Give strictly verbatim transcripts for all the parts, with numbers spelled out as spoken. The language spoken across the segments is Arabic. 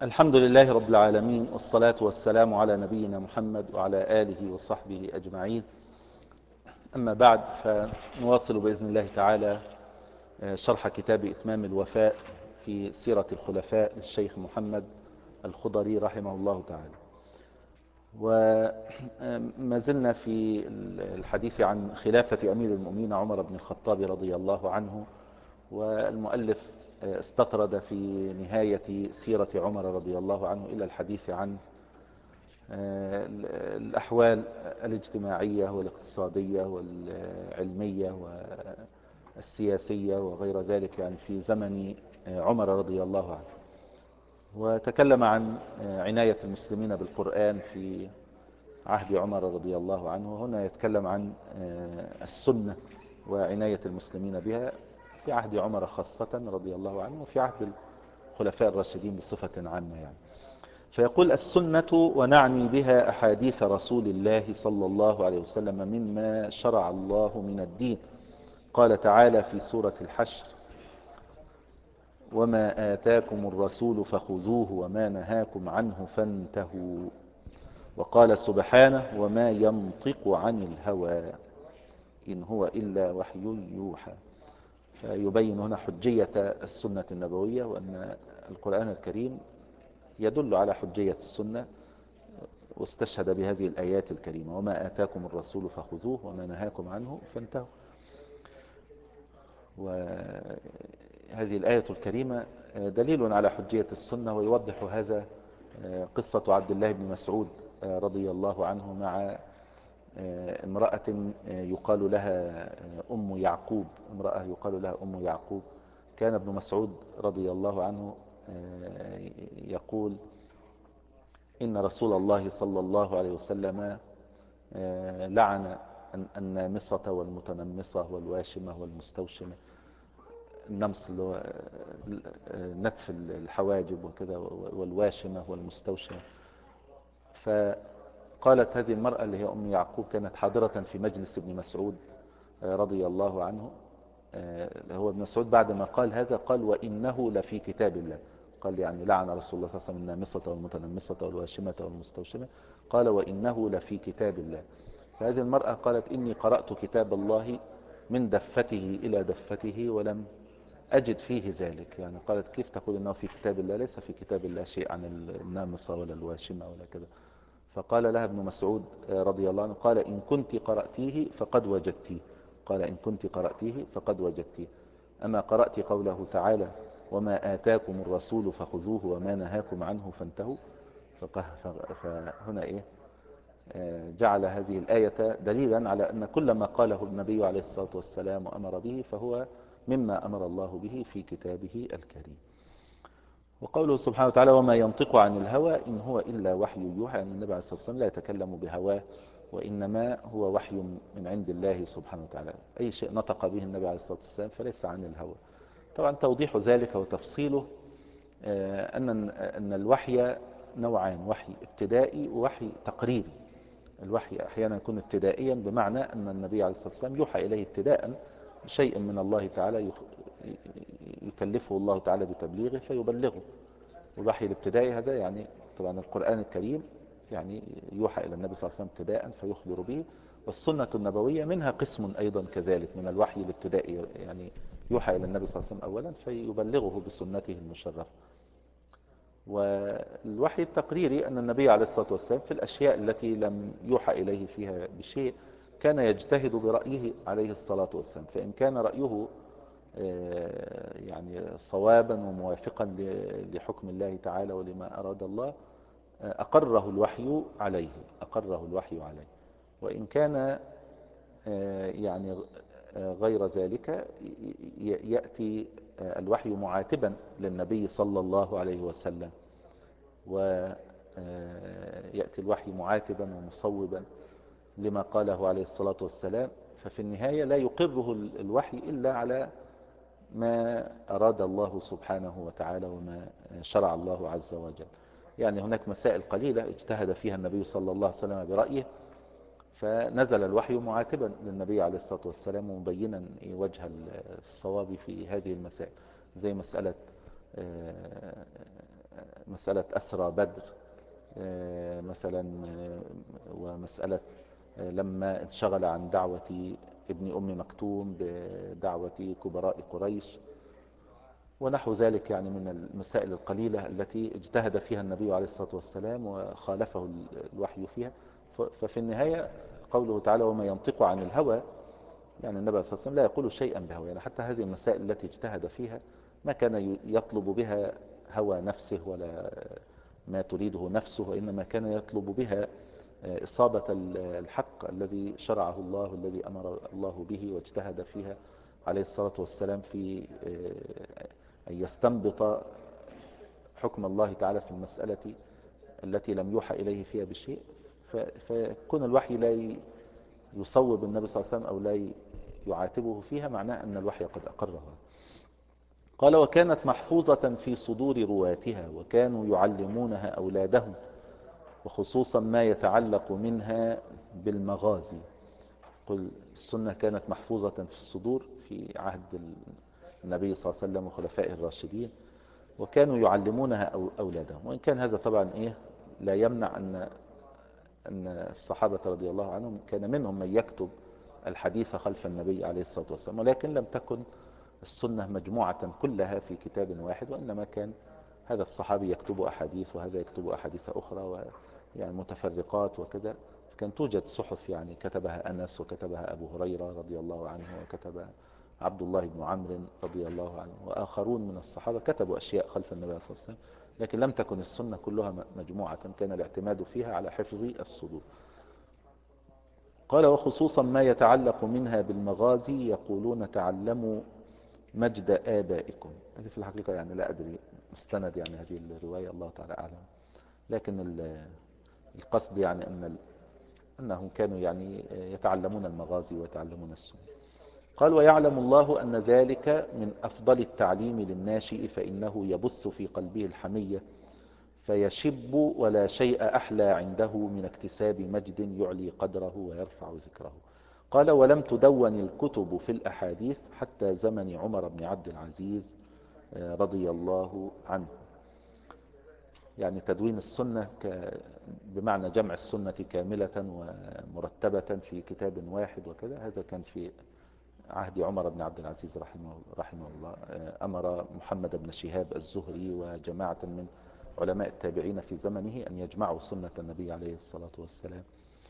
الحمد لله رب العالمين، والصلاة والسلام على نبينا محمد وعلى آله وصحبه أجمعين. أما بعد، فنواصل بإذن الله تعالى شرح كتاب إتمام الوفاء في سيرة الخلفاء للشيخ محمد الخضري رحمه الله تعالى. وما زلنا في الحديث عن خلافة أمير المؤمنين عمر بن الخطاب رضي الله عنه، والمؤلف استطرد في نهاية سيرة عمر رضي الله عنه إلى الحديث عن الأحوال الاجتماعية والاقتصادية والعلمية والسياسية وغير ذلك، يعني في زمن عمر رضي الله عنه. وتكلم عن عناية المسلمين بالقرآن في عهد عمر رضي الله عنه. هنا يتكلم عن السنة وعناية المسلمين بها في عهد عمر خاصة رضي الله عنه، وفي عهد الخلفاء الراشدين بصفة عامة يعني. فيقول: السنة ونعني بها أحاديث رسول الله صلى الله عليه وسلم مما شرع الله من الدين. قال تعالى في سورة الحشر: وما آتاكم الرسول فخذوه وما نهاكم عنه فانتهوا. وقال سبحانه: وما ينطق عن الهوى إن هو إلا وحي يوحى. فيبين هنا حجية السنة النبوية، وأن القرآن الكريم يدل على حجية السنة، واستشهد بهذه الآيات الكريمة: وما آتاكم الرسول فخذوه وما نهاكم عنه فانتهوا. وهذه الآية الكريمة دليل على حجية السنة، ويوضح هذا قصة عبد الله بن مسعود رضي الله عنه مع امرأة يقال لها أم يعقوب امرأة يقال لها أم يعقوب. كان ابن مسعود رضي الله عنه يقول: إن رسول الله صلى الله عليه وسلم لعن النامصة والمتنمصة والواشمة والمستوشمة. النمص اللي هو نتف الحواجب وكذا، والواشمة والمستوشمة. فقالت هذه المرأة اللي هي أم يعقوب، كانت حاضرة في مجلس ابن مسعود رضي الله عنه. هو ابن مسعود بعد ما قال هذا قال: وإنه لفي كتاب الله. قال يعني لعن رسول الله صلى الله عليه وسلم النامصة والمتنمصة والواشمة والمستوشمة. قال: وإنه لفي كتاب الله. فهذه المرأة قالت: إني قرأت كتاب الله من دفته إلى دفته ولم أجد فيه ذلك. يعني قالت: كيف تقول إنه في كتاب الله؟ ليس في كتاب الله شيء عن النامصة ولا الواشمة ولا كذا. فقال لها ابن مسعود رضي الله عنه: قال: إن كنت قرأتيه فقد وجدتيه. قال: إن كنت قرأتيه فقد وجدتيه. أما قرأت قوله تعالى: وما آتاكم الرسول فخذوه وما نهاكم عنه فانتهوا؟ فهنا إيه؟ جعل هذه الآية دليلا على أن كل ما قاله النبي عليه الصلاة والسلام وأمر به فهو مما أمر الله به في كتابه الكريم. وقوله سبحانه وتعالى: وما ينطق عن الهوى إن هو إلا وحي يوحى. أن النبي عليه الصلاة والسلام لا يتكلم بهواه، وإنما هو وحي من عند الله سبحانه وتعالى. أي شيء نطق به النبي عليه الصلاة والسلام فليس عن الهوى. طبعا توضيح ذلك وتفصيله أن أن الوحي نوعان: وحي ابتدائي ووحي تقريري. الوحي أحيانا يكون ابتدائيا، بمعنى أن النبي عليه الصلاة والسلام يوحى إليه ابتداء شيء من الله تعالى يكلفه الله تعالى بتبليغه فيبلغه. والوحي الابتدائي هذا يعني طبعا القرآن الكريم يعني يوحى إلى النبي صلى الله عليه وسلم ابتداء فيخبر به. والسنة النبوية منها قسم أيضا كذلك من الوحي الابتدائي، يعني يوحى إلى النبي صلى الله عليه وسلم أولا فيبلغه بسنته المشرفة. والوحي التقريري أن النبي عليه الصلاة والسلام في الأشياء التي لم يوحى إليه فيها بشيء كان يجتهد برأيه عليه الصلاة والسلام، فإن كان رأيه يعني صوابا وموافقا لحكم الله تعالى ولما أراد الله أقره الوحي عليه أقره الوحي عليه وإن كان يعني غير ذلك يأتي الوحي معاتبا للنبي صلى الله عليه وسلم، ويأتي الوحي معاتبا ومصوبا لما قاله عليه الصلاة والسلام. ففي النهاية لا يقره الوحي إلا على ما أراد الله سبحانه وتعالى وما شرع الله عز وجل. يعني هناك مسائل قليلة اجتهد فيها النبي صلى الله عليه وسلم برأيه، فنزل الوحي معاتبا للنبي عليه الصلاة والسلام ومبينا وجه الصواب في هذه المسائل، زي مسألة مسألة أسرى بدر مثلا، ومسألة لما انشغل عن دعوة ابن أم مكتوم بدعوة كبراء قريش ونحو ذلك، يعني من المسائل القليلة التي اجتهد فيها النبي عليه الصلاة والسلام وخالفه الوحي فيها. ففي النهاية قوله تعالى وما ينطق عن الهوى، يعني النبي صلى الله عليه وسلم لا يقول شيئا بهوى، يعني حتى هذه المسائل التي اجتهد فيها ما كان يطلب بها هوى نفسه ولا ما تريده نفسه، وإنما كان يطلب بها إصابة الحق الذي شرعه الله، الذي أمر الله به واجتهد فيها عليه الصلاة والسلام في أن يستنبط حكم الله تعالى في المسألة التي لم يوحى إليه فيها بشيء. فكون الوحي لا يصوب النبي صلى الله عليه وسلم أو لا يعاتبه فيها معناه أن الوحي قد أقرها. قال وكانت محفوظة في صدور رواتها وكانوا يعلمونها أولادهم، وخصوصا ما يتعلق منها بالمغازي. قل السنة كانت محفوظة في الصدور في عهد النبي صلى الله عليه وسلم وخلفائه الراشدين، وكانوا يعلمونها أولادهم. وإن كان هذا طبعا إيه لا يمنع أن أن الصحابة رضي الله عنهم كان منهم من يكتب الحديث خلف النبي عليه الصلاة والسلام، ولكن لم تكن السنة مجموعة كلها في كتاب واحد، وإنما كان هذا الصحابي يكتب أحاديث وهذا يكتب أحاديث أخرى يعني متفرقات وكذا. كان توجد صحف يعني كتبها أنس وكتبها أبو هريرة رضي الله عنه وكتب عبد الله بن عمرو رضي الله عنه وآخرون من الصحابة كتبوا أشياء خلف النبي صلى الله عليه وسلم، لكن لم تكن السنة كلها مجموعة، كان الاعتماد فيها على حفظ الصدور. قال وخصوصا ما يتعلق منها بالمغازي يقولون تعلموا مجد آبائكم. هذه في الحقيقة يعني لا أدري مستند يعني هذه الرواية، الله تعالى أعلم، لكن القصد يعني أن أنهم كانوا يعني يتعلمون المغازي ويتعلمون السنة. قال ويعلم الله أن ذلك من أفضل التعليم للناشئ، فإنه يبث في قلبه الحمية فيشب، ولا شيء أحلى عنده من اكتساب مجد يعلي قدره ويرفع ذكره. قال ولم تدون الكتب في الأحاديث حتى زمن عمر بن عبد العزيز رضي الله عنه. يعني تدوين السنة بمعنى جمع السنة كاملة ومرتبة في كتاب واحد وكذا، هذا كان في عهد عمر بن عبد العزيز رحمه, رحمه الله. أمر محمد بن شهاب الزهري وجماعة من علماء التابعين في زمنه أن يجمعوا سنة النبي عليه الصلاة والسلام.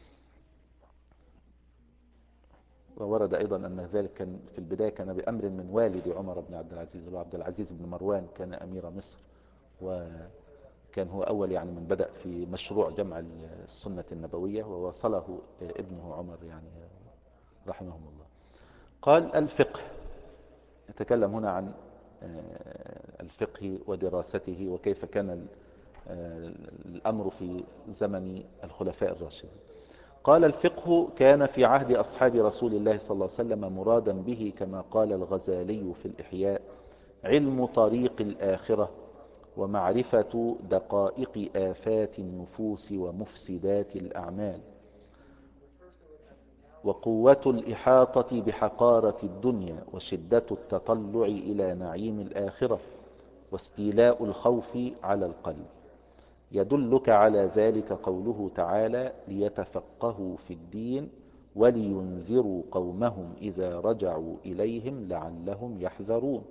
وورد أيضا أن ذلك كان في البداية كان بأمر من والد عمر بن عبد العزيز وعبد العزيز بن مروان كان أمير مصر، وكان هو أول يعني من بدأ في مشروع جمع السنة النبوية، ووصله ابنه عمر يعني رحمه الله. قال الفقه، يتكلم هنا عن الفقه ودراسته وكيف كان الأمر في زمن الخلفاء الراشدين. قال الفقه كان في عهد أصحاب رسول الله صلى الله عليه وسلم مرادا به كما قال الغزالي في الإحياء علم طريق الآخرة ومعرفة دقائق آفات النفوس ومفسدات الأعمال وقوة الإحاطة بحقارة الدنيا وشدة التطلع إلى نعيم الآخرة واستيلاء الخوف على القلب. يدلك على ذلك قوله تعالى ليتفقهوا في الدين ولينذروا قومهم إذا رجعوا إليهم لعلهم يحذرون.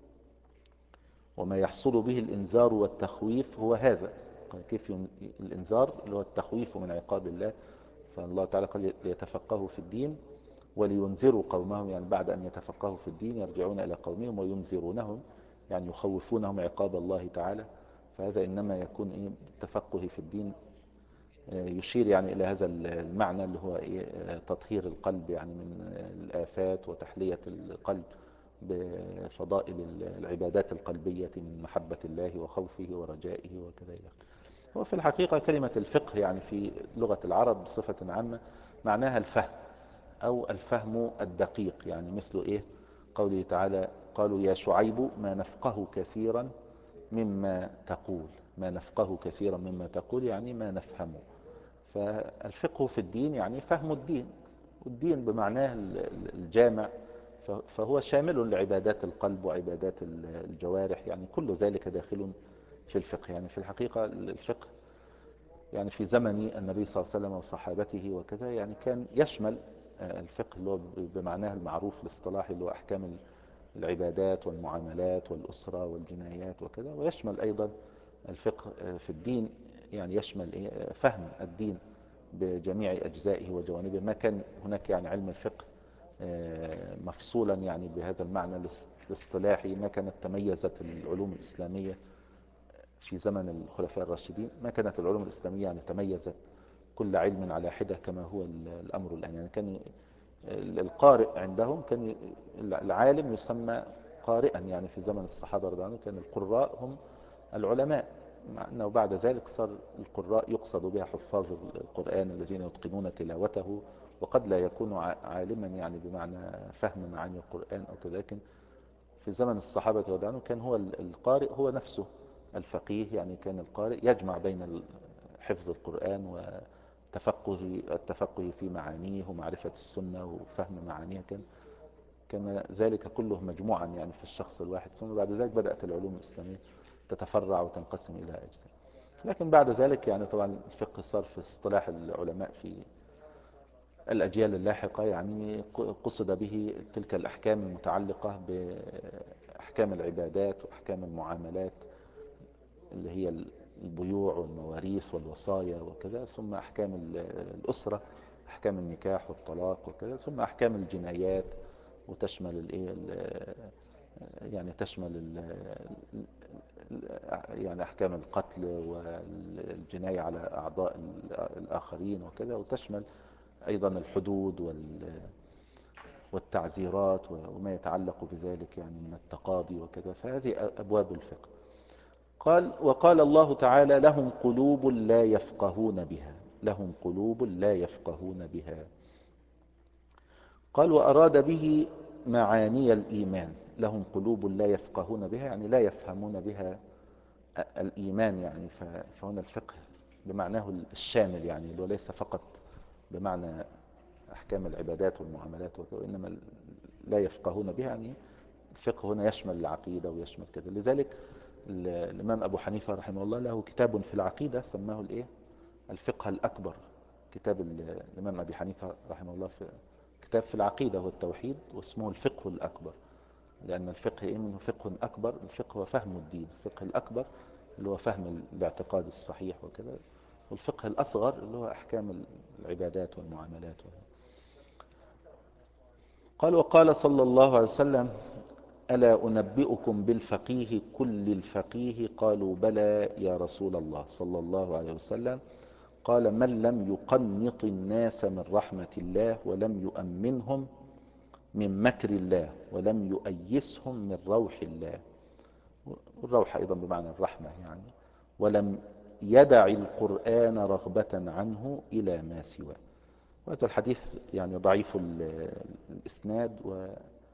وما يحصل به الإنذار والتخويف هو هذا. كيف الإنذار اللي هو التخويف من عقاب الله، فالله تعالى قال ليتفقهوا في الدين ولينذروا قومهم، يعني بعد أن يتفقهوا في الدين يرجعون إلى قومهم وينذرونهم، يعني يخوفونهم عقاب الله تعالى. فهذا إنما يكون إيه التفقه في الدين يشير يعني إلى هذا المعنى اللي هو إيه تطهير القلب يعني من الآفات وتحلية القلب بفضائل العبادات القلبية من محبة الله وخوفه ورجائه وكذا. وفي الحقيقة كلمة الفقه يعني في لغة العرب بصفة عامة معناها الفهم أو الفهم الدقيق، يعني مثل إيه قوله تعالى قالوا يا شعيب ما نفقه كثيرا مما تقول، ما نفقه كثيرا مما تقول يعني ما نفهمه. فالفقه في الدين يعني فهم الدين، والدين بمعناه الجامع، فهو شامل لعبادات القلب وعبادات الجوارح، يعني كل ذلك داخل في الفقه. يعني في الحقيقة الفقه يعني في زمن النبي صلى الله عليه وسلم وصحابته وكذا يعني كان يشمل الفقه اللي هو بمعناه المعروف الاصطلاحي اللي هو أحكام العبادات والمعاملات والأسرة والجنايات وكذا، ويشمل أيضا الفقه في الدين، يعني يشمل فهم الدين بجميع أجزائه وجوانبه. ما كان هناك يعني علم الفقه مفصولا يعني بهذا المعنى الاصطلاحي، ما كانت تميزت العلوم الإسلامية في زمن الخلفاء الراشدين، ما كانت العلوم الإسلامية يعني تميزت كل علم على حدة كما هو الأمر الآن. يعني كان القارئ عندهم كان العالم يسمى قارئا، يعني في زمن الصحابة رضي الله عنهم كان القراء هم العلماء، مع أنه بعد ذلك صار القراء يقصد بها حفاظ القرآن الذين يتقنون تلاوته، وقد لا يكون عالما يعني بمعنى فهم معاني القرآن أو كذا، لكن في زمن الصحابة رضي الله عنهم كان هو القارئ هو نفسه الفقيه. يعني كان القارئ يجمع بين حفظ القرآن وتفقه التفقه في معانيه ومعرفة السنة وفهم معانيها، كان كان ذلك كله مجموعا يعني في الشخص الواحد. ثم بعد ذلك بدأت العلوم الإسلامية تتفرع وتنقسم إلى أجزاء. لكن بعد ذلك يعني طبعا الفقه صار في اصطلاح العلماء في الأجيال اللاحقة يعني قصد به تلك الأحكام المتعلقة بأحكام العبادات وأحكام المعاملات اللي هي البيوع والمواريث والوصايا وكذا، ثم أحكام الأسرة، أحكام النكاح والطلاق وكذا، ثم أحكام الجنايات وتشمل الايه يعني تشمل ال يعني أحكام القتل والجناية على أعضاء الآخرين وكذا، وتشمل أيضا الحدود والتعزيرات وما يتعلق بذلك يعني من التقاضي وكذا. فهذه أبواب الفقه. قال وقال الله تعالى لهم قلوب لا يفقهون بها، لهم قلوب لا يفقهون بها. قال وأراد به معاني الإيمان، لهم قلوب لا يفقهون بها يعني لا يفهمون بها الإيمان، يعني فهنا الفقه بمعناه الشامل يعني وليس فقط بمعنى أحكام العبادات والمعاملات وإنما لا يفقهون بها يعني الفقه هنا يشمل العقيدة ويشمل كذا. لذلك الإمام أبو حنيفة رحمه الله له كتاب في العقيدة سماه الإيه الفقه الأكبر. كتاب الإمام أبي حنيفة رحمه الله في كتاب في العقيدة والتوحيد واسمه الفقه الأكبر، لأن الفقه إيه منه فقه أكبر، الفقه هو فهم الدين، الفقه الأكبر اللي هو فهم الاعتقاد الصحيح وكذا، والفقه الأصغر اللي هو أحكام العبادات والمعاملات. قال وقال صلى الله عليه وسلم ألا أنبئكم بالفقيه كل الفقيه؟ قالوا بلى يا رسول الله صلى الله عليه وسلم. قال من لم يقنط الناس من رحمة الله ولم يؤمنهم من مكر الله ولم يؤيسهم من روح الله، والروح أيضا بمعنى الرحمة يعني، ولم يدع القرآن رغبة عنه إلى ما سواه. وهذا الحديث يعني ضعيف الإسناد و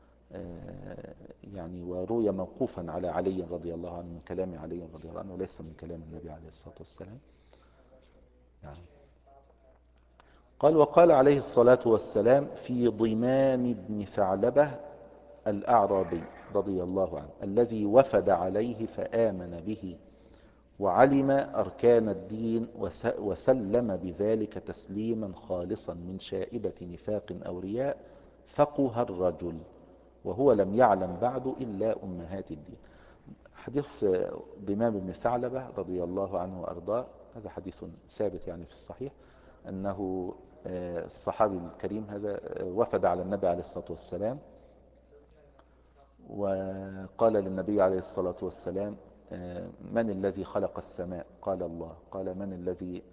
يعني وروي موقوفا على علي رضي الله عنه من كلام علي رضي الله عنه وليس من كلام النبي عليه الصلاة والسلام يعني. قال وقال عليه الصلاة والسلام في ضمام بن ثعلبة الأعرابي رضي الله عنه الذي وفد عليه فآمن به وعلم أركان الدين وسلم بذلك تسليما خالصا من شائبة نفاق أو رياء، فقه الرجل وهو لم يعلم بعد إلا أمهات الدين. حديث ضمام بن ثعلبة رضي الله عنه وأرضاه هذا حديث ثابت يعني في الصحيح، أنه الصحابي الكريم هذا وفد على النبي عليه الصلاة والسلام وقال للنبي عليه الصلاة والسلام من الذي خلق السماء؟ قال الله. قال من الذي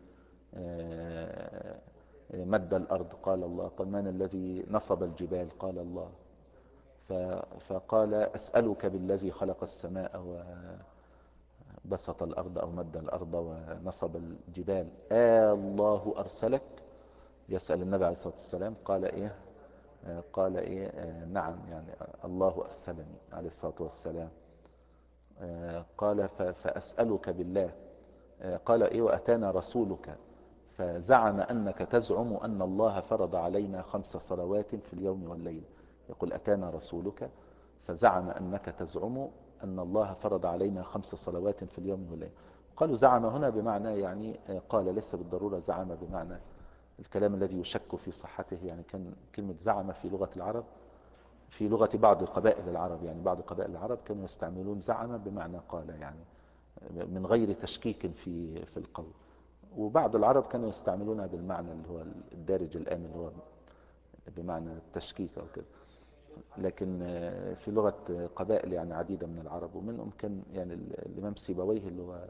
مد الأرض؟ قال الله. قال من الذي نصب الجبال؟ قال الله. فقال أسألك بالذي خلق السماء وبسط الأرض أو مد الأرض ونصب الجبال، آه الله أرسلك؟ يسأل النبي عليه الصلاة والسلام. قال إيه قال إيه نعم يعني الله أرسلني عليه الصلاة والسلام. قال فأسألك بالله. قال إيه وأتانا رسولك فزعم أنك تزعم أن الله فرض علينا خمس صلوات في اليوم والليل. يقول أتانا رسولك فزعم أنك تزعم أن الله فرض علينا خمس صلوات في اليوم والليلة. قالوا زعم هنا بمعنى يعني قال، ليس بالضرورة زعم بمعنى الكلام الذي يشك في صحته. يعني كان كلمة زعم في لغة العرب، في لغة بعض قبائل العرب، يعني بعض قبائل العرب كانوا يستعملون زعم بمعنى قال، يعني من غير تشكيك في في القول. وبعض العرب كانوا يستعملونها بالمعنى اللي هو الدارج الآن، اللي هو بمعنى التشكيك أو كده. لكن في لغة قبائل يعني عديدة من العرب، ومنهم كان يعني الإمام سيبويه اللي هو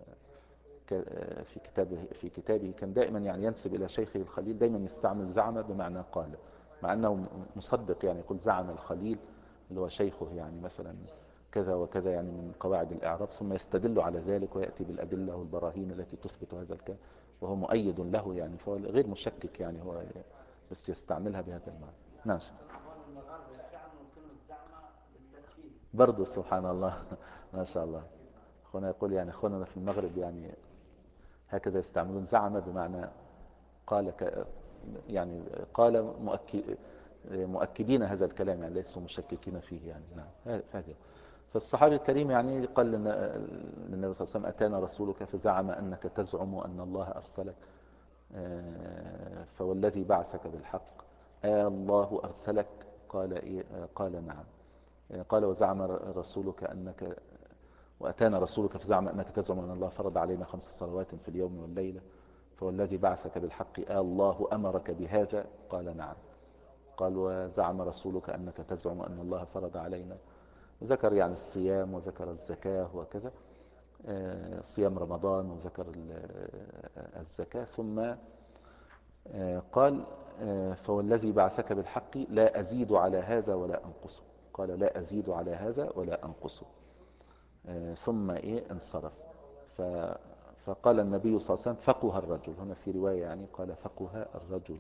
في كتابه في كتابه كان دائما يعني ينسب إلى شيخه الخليل، دائما يستعمل زعم بمعنى قال، مع أنه مصدق. يعني يقول زعم الخليل اللي هو شيخه يعني مثلا كذا وكذا، يعني من قواعد الإعراب، ثم يستدل على ذلك ويأتي بالأدلة والبراهين التي تثبت هذا الكلام، وهو مؤيد له يعني، فهو غير مشكك يعني، هو بس يستعملها بهذا المعنى. نعم. برضه سبحان الله ما شاء الله. أخونا يقول يعني أخونا في المغرب يعني هكذا يستعملون زعم بمعنى قال، ك يعني قال مؤكد مؤكدين هذا الكلام، يعني ليسوا مشككين فيه يعني. نعم هذا. فالصحابي الكريم يعني قال للنبي صلى الله عليه وسلم أتانا رسولك فزعم أنك تزعم أن الله أرسلك، فوالذي بعثك بالحق آه الله أرسلك؟ قال إيه؟ قال نعم. قال وزعم رسولك أنك وأتانا رسولك فزعم أنك تزعم أن الله فرض علينا خمس صلوات في اليوم والليلة، فوالذي بعثك بالحق آه الله أمرك بهذا؟ قال نعم. قال وزعم رسولك أنك تزعم أن الله فرض علينا، ذكر يعني الصيام وذكر الزكاة وكذا، صيام رمضان وذكر الزكاة، ثم قال فوالذي بعثك بالحق لا أزيد على هذا ولا أنقصه. قال لا أزيد على هذا ولا أنقصه. ثم إيه انصرف. فقال النبي صلى الله عليه وسلم فقه الرجل، هنا في رواية يعني قال فقه الرجل.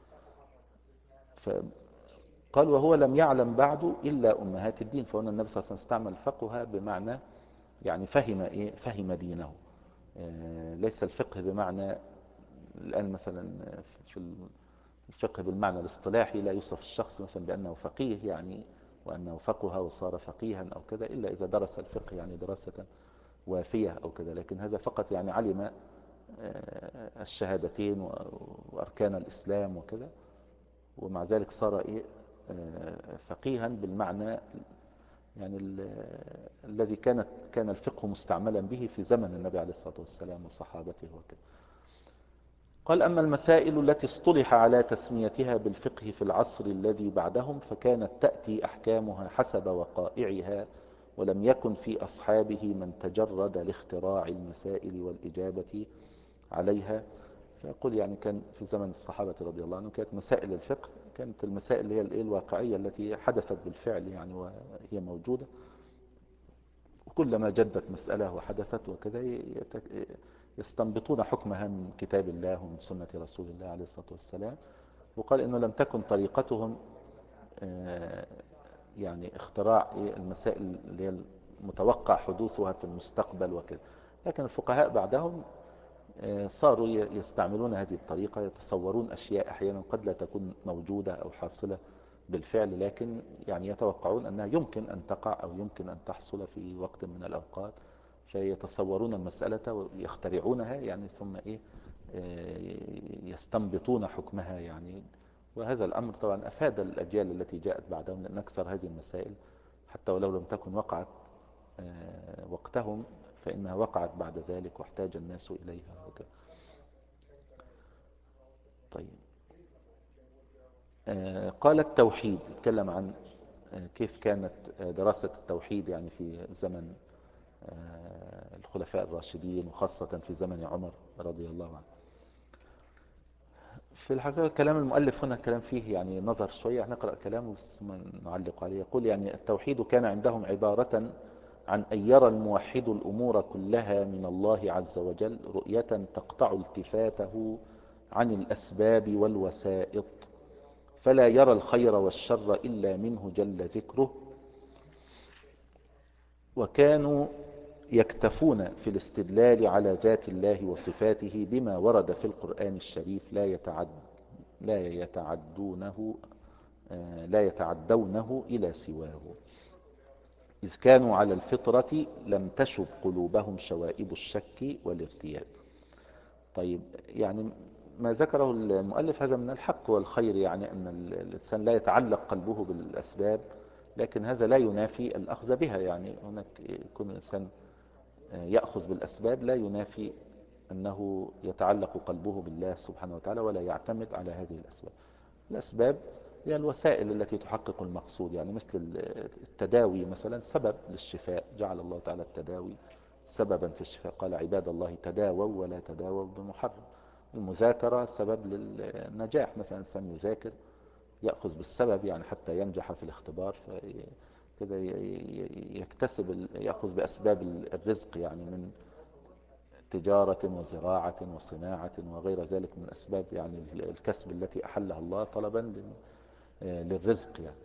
قال وهو لم يعلم بعد إلا أمهات الدين، فهنا النبي صلى الله عليه وسلم استعمل فقه بمعنى يعني فهم إيه؟ فهم دينه. ليس الفقه بمعنى الآن مثلا في الفقه بالمعنى الاصطلاحي لا يوصف الشخص مثلا بأنه فقيه يعني، وأنه فقه وصار فقيها أو كذا، إلا إذا درس الفقه يعني دراسة وافية أو كذا. لكن هذا فقط يعني علم الشهادتين وأركان الإسلام وكذا، ومع ذلك صار إيه؟ فقيها بالمعنى يعني الذي كانت كان الفقه مستعملا به في زمن النبي عليه الصلاة والسلام وصحابته وكذا. قال أما المسائل التي اصطلح على تسميتها بالفقه في العصر الذي بعدهم فكانت تأتي أحكامها حسب وقائعها، ولم يكن في أصحابه من تجرد لاختراع المسائل والإجابة عليها. فيقول يعني كان في زمن الصحابة رضي الله عنهم كانت مسائل الفقه كانت المسائل اللي هي الواقعية التي حدثت بالفعل يعني وهي موجودة، وكلما جدت مسألة وحدثت وكذا يستنبطون حكمها من كتاب الله ومن سنة رسول الله عليه الصلاة والسلام. وقال إنه لم تكن طريقتهم يعني اختراع المسائل اللي هي المتوقع حدوثها في المستقبل وكذا، لكن الفقهاء بعدهم صاروا يستعملون هذه الطريقة، يتصورون أشياء أحيانا قد لا تكون موجودة أو حاصلة بالفعل، لكن يعني يتوقعون أنها يمكن أن تقع أو يمكن أن تحصل في وقت من الأوقات، فيتصورون المسألة ويخترعونها يعني، ثم إيه يستنبطون حكمها يعني. وهذا الأمر طبعا أفاد الأجيال التي جاءت بعدهم، لأن أكثر هذه المسائل حتى ولو لم تكن وقعت وقتهم فإنها وقعت بعد ذلك واحتاج الناس إليها وكذا. طيب قال التوحيد، يتكلم عن كيف كانت دراسة التوحيد يعني في زمن الخلفاء الراشدين، وخاصة في زمن عمر رضي الله عنه. في الحقيقة كلام المؤلف هنا كلام فيه يعني نظر شوية، نقرأ كلامه بس ما نعلق عليه. يقول يعني التوحيد كان عندهم عبارة عن أن يرى الموحد الأمور كلها من الله عز وجل رؤية تقطع التفاته عن الأسباب والوسائط، فلا يرى الخير والشر إلا منه جل ذكره. وكانوا يكتفون في الاستدلال على ذات الله وصفاته بما ورد في القرآن الشريف، لا يتعد لا يتعدونه لا يتعدونه إلى سواه. إذ كانوا على الفطرة لم تشب قلوبهم شوائب الشك والارتياب. طيب، يعني ما ذكره المؤلف هذا من الحق والخير، يعني أن الإنسان لا يتعلق قلبه بالأسباب، لكن هذا لا ينافي الأخذ بها. يعني هناك يكون الإنسان يأخذ بالأسباب لا ينافي أنه يتعلق قلبه بالله سبحانه وتعالى ولا يعتمد على هذه الأسباب. الأسباب هي الوسائل التي تحقق المقصود، يعني مثل التداوي مثلا سبب للشفاء، جعل الله تعالى التداوي سببا في الشفاء، قال عباد الله تداووا ولا تداووا بمحرم. المذاكرة سبب للنجاح، مثلا إنسان يذاكر يأخذ بالسبب يعني حتى ينجح في الاختبار، كده يكتسب يأخذ بأسباب الرزق، يعني من تجارة وزراعة وصناعة وغير ذلك من أسباب يعني الكسب التي أحلها الله طلبا للرزق يعني.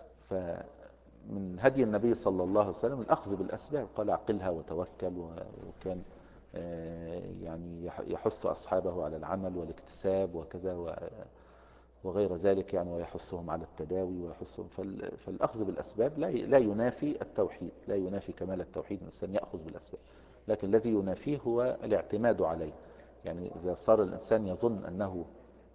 فمن هدي النبي صلى الله عليه وسلم الأخذ بالأسباب، قال اعقلها وتوكل، وكان يعني يحث أصحابه على العمل والاكتساب وكذا وغير ذلك يعني، ويحثهم على التداوي ويحثهم. فالأخذ بالأسباب لا ينافي التوحيد، لا ينافي كمال التوحيد الإنسان يأخذ بالأسباب، لكن الذي ينافيه هو الاعتماد عليه. يعني إذا صار الإنسان يظن أنه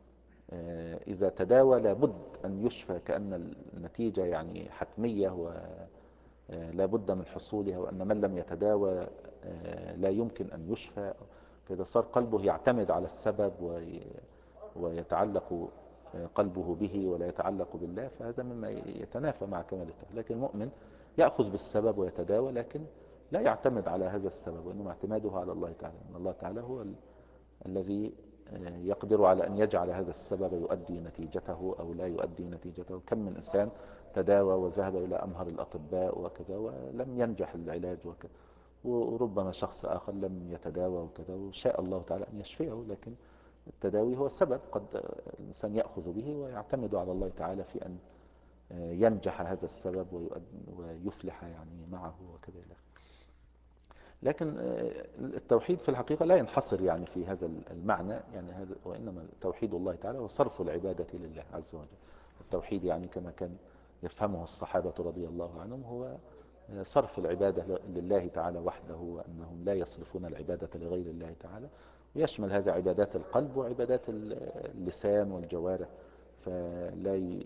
إذا تداوى لابد أن يشفى، كأن النتيجة يعني حتمية ولا بد من حصولها، وأن من لم يتداوى لا يمكن أن يشفى، فإذا صار قلبه يعتمد على السبب ويتعلق قلبه به ولا يتعلق بالله، فهذا مما يتنافى مع كمال التوحيد. لكن المؤمن يأخذ بالسبب ويتداوى، لكن لا يعتمد على هذا السبب، وإنما اعتماده على الله تعالى، إن الله تعالى هو ال... الذي يقدر على أن يجعل هذا السبب يؤدي نتيجته أو لا يؤدي نتيجته. كم من إنسان تداوى وذهب إلى أمهر الأطباء وكذا ولم ينجح العلاج وكذا، وربما شخص آخر لم يتداوى وكذا وشاء الله تعالى أن يشفيه، لكن التداوي هو سبب قد الإنسان يأخذ به ويعتمد على الله تعالى في أن ينجح هذا السبب ويفلح يعني معه وكذا. لكن التوحيد في الحقيقة لا ينحصر يعني في هذا المعنى، يعني هذا وإنما توحيد الله تعالى وصرف العبادة لله عز وجل. التوحيد يعني كما كان يفهمه الصحابة رضي الله عنهم هو صرف العبادة لله تعالى وحده، وأنهم لا يصرفون العبادة لغير الله تعالى، ويشمل هذا عبادات القلب وعبادات اللسان والجوارح. فلا ي...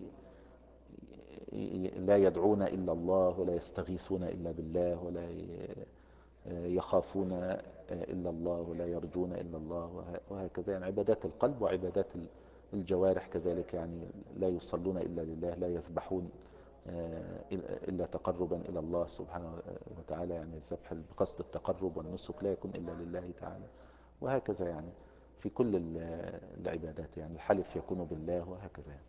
لا يدعون إلا الله ولا يستغيثون إلا بالله ولا يخافون إلا الله ولا يرجون إلا الله، وهكذا يعني عبادات القلب وعبادات الجوارح كذلك، يعني لا يصلون إلا لله، لا يذبحون إلا تقربا إلى الله سبحانه وتعالى، يعني الذبح بقصد التقرب والنسك لا يكون إلا لله تعالى، وهكذا يعني في كل العبادات، يعني الحلف يكون بالله وهكذا يعني.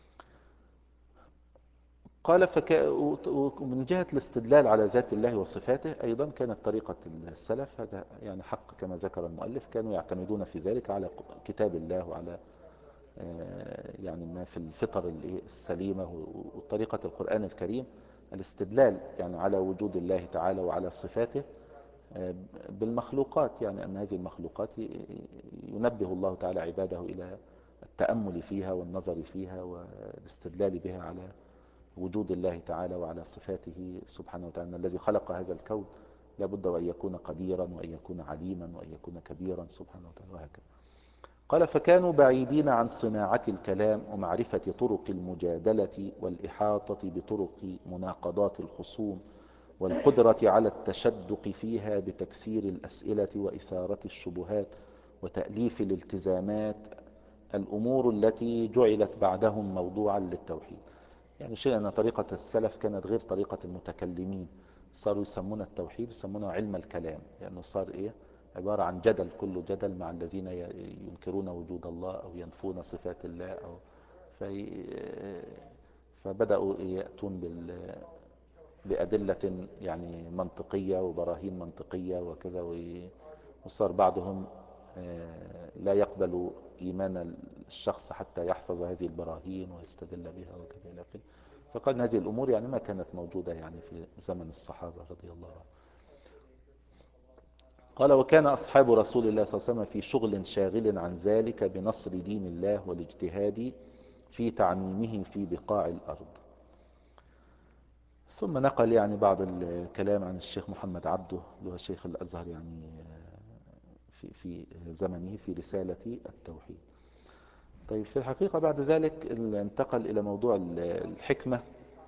قال فك... ومن جهة الاستدلال على ذات الله وصفاته أيضا كانت طريقة السلف، هذا يعني حق كما ذكر المؤلف، كانوا يعتمدون في ذلك على كتاب الله وعلى يعني ما في الفطر السليمة وطريقة القرآن الكريم، الاستدلال يعني على وجود الله تعالى وعلى صفاته بالمخلوقات، يعني أن هذه المخلوقات ينبه الله تعالى عباده إلى التأمل فيها والنظر فيها والاستدلال بها على وجود الله تعالى وعلى صفاته سبحانه وتعالى. الذي خلق هذا الكون لابد وأن يكون قديرا وأن يكون عليما وأن يكون كبيرا سبحانه وتعالى وهكذا. قال فكانوا بعيدين عن صناعة الكلام ومعرفة طرق المجادلة والإحاطة بطرق مناقضات الخصوم والقدرة على التشدق فيها بتكثير الأسئلة وإثارة الشبهات وتأليف الالتزامات، الأمور التي جعلت بعدهم موضوعا للتوحيد. يعني شيء أن طريقة السلف كانت غير طريقة المتكلمين، صاروا يسمون التوحيد يسمونه علم الكلام، لأنه يعني صار إيه عبارة عن جدل، كله جدل مع الذين ينكرون وجود الله أو ينفون صفات الله أو في فبدأوا يأتون بال بأدلة يعني منطقية وبراهين منطقية وكذا، وصار بعضهم لا يقبل إيمان الشخص حتى يحفظ هذه البراهين ويستدل بها وكذا إلى آخره. فقال هذه الأمور يعني ما كانت موجودة يعني في زمن الصحابة رضي الله عنهم. قال وكان أصحاب رسول الله صلى الله عليه وسلم في شغل شاغل عن ذلك بنصر دين الله والاجتهاد في تعميمه في بقاع الأرض. ثم نقل يعني بعض الكلام عن الشيخ محمد عبده اللي هو شيخ الأزهر يعني في في زمنه في رسالة التوحيد. طيب في الحقيقة بعد ذلك انتقل إلى موضوع الحكمة،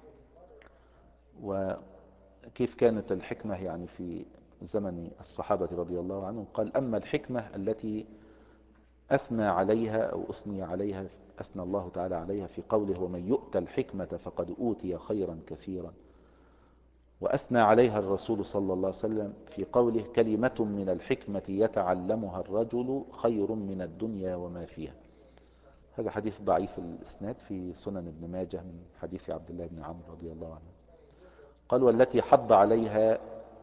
وكيف كانت الحكمة يعني في زمن الصحابة رضي الله عنهم. قال: أما الحكمة التي أثنى عليها أو أثني عليها أثنى الله تعالى عليها في قوله: ومن يؤت الحكمة فقد أوتي خيرا كثيرا، وأثنى عليها الرسول صلى الله عليه وسلم في قوله: كلمة من الحكمة يتعلمها الرجل خير من الدنيا وما فيها. هذا حديث ضعيف الإسناد في سنن ابن ماجه من حديث عبد الله بن عمرو رضي الله عنه. قال: والتي حض عليها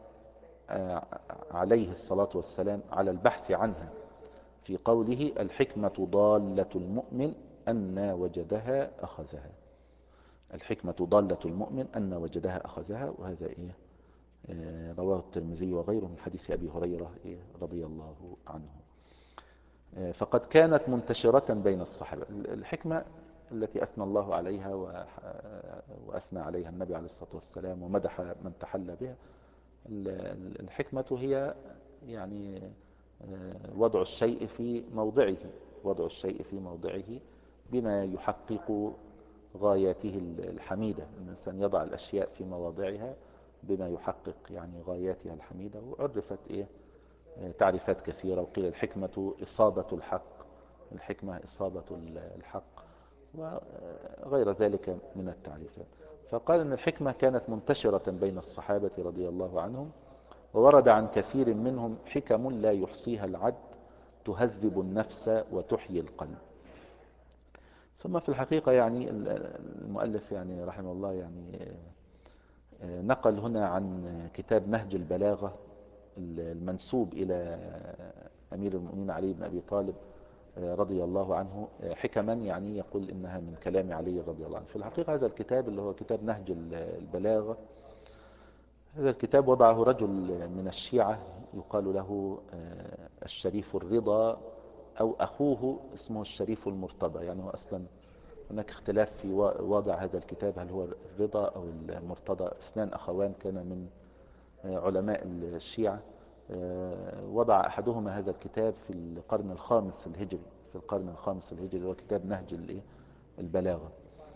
عليه الصلاة والسلام على البحث عنها في قوله: الحكمة ضالة المؤمن أن وجدها أخذها. الحكمة ضالة المؤمن أن وجدها أخذها. وهذا إيه؟ رواه الترمذي وغيره من حديث أبي هريرة رضي الله عنه. فقد كانت منتشرة بين الصحابة الحكمة التي أثنى الله عليها وأثنى عليها النبي عليه الصلاة والسلام ومدح من تحلى بها. الحكمة هي يعني وضع الشيء في موضعه، وضع الشيء في موضعه بما يحقق غاياته الحميدة. الإنسان يضع الأشياء في مواضعها بما يحقق يعني غاياتها الحميدة. وعرفت إيه تعريفات كثيرة، وقيل الحكمة إصابة الحق، الحكمة إصابة الحق، وغير ذلك من التعريفات. فقال أن الحكمة كانت منتشرة بين الصحابة رضي الله عنهم، وورد عن كثير منهم حكم لا يحصيها العد تهذب النفس وتحيي القلب. ثم في الحقيقة يعني المؤلف يعني رحمه الله يعني نقل هنا عن كتاب نهج البلاغة المنسوب إلى أمير المؤمنين علي بن أبي طالب رضي الله عنه حكما، يعني يقول إنها من كلام علي رضي الله عنه. في الحقيقة هذا الكتاب اللي هو كتاب نهج البلاغة، هذا الكتاب وضعه رجل من الشيعة يقال له الشريف الرضا، أو أخوه اسمه الشريف المرتضى. يعني هو أصلا هناك اختلاف في وضع هذا الكتاب، هل هو الرضا أو المرتضى. اثنان أخوان كان من علماء الشيعة، وضع أحدهما هذا الكتاب في القرن الخامس الهجري، في القرن الخامس الهجري، هو كتاب نهج البلاغة.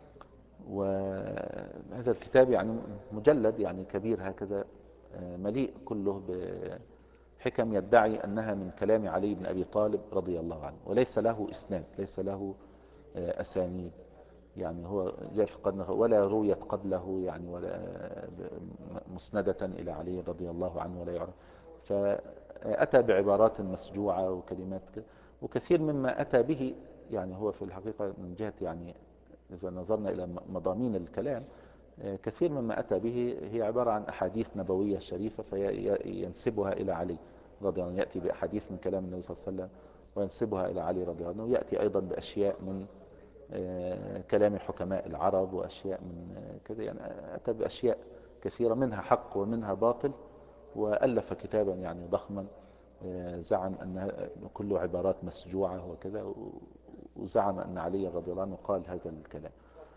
وهذا الكتاب يعني مجلد يعني كبير هكذا، مليء كله بحكم يدعي أنها من كلام علي بن أبي طالب رضي الله عنه، وليس له إسناد، ليس له أسانيد. يعني هو جاء في القرن ولا رويت قبله يعني ولا مسندة إلى علي رضي الله عنه ولا يعرف. فأتى بعبارات مسجوعة وكلمات، وكثير مما أتى به يعني هو في الحقيقة من جهة يعني إذا نظرنا إلى مضامين الكلام، كثير مما أتى به هي عبارة عن أحاديث نبوية شريفة فينسبها إلى علي رضي الله عنه. يأتي بأحاديث من كلام النبي صلى الله عليه وسلم وينسبها إلى علي رضي الله عنه، ويأتي أيضا بأشياء من كلام حكماء العرب وأشياء من كذا. يعني أتى بأشياء كثيرة منها حق ومنها باطل، وألف كتابا يعني ضخما زعم أنها كله عبارات مسجوعة وكذا، وزعم أن علي رضي الله عنه قال هذا الكلام.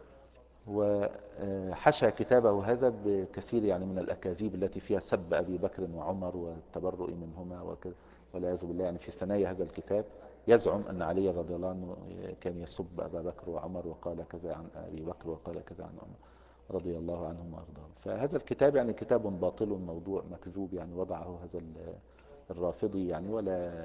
وحشى كتابه هذا بكثير يعني من الأكاذيب التي فيها سب أبي بكر وعمر والتبرؤ منهما وكذا والعياذ بالله. يعني في ثنايا هذا الكتاب يزعم أن علي رضي الله عنه كان يسب أبا بكر وعمر وقال كذا عن أبي بكر وقال كذا عن عمر رضي الله عنهم وأرضاهم. فهذا الكتاب يعني كتاب باطل موضوع مكذوب، يعني وضعه هذا الرافضي يعني ولا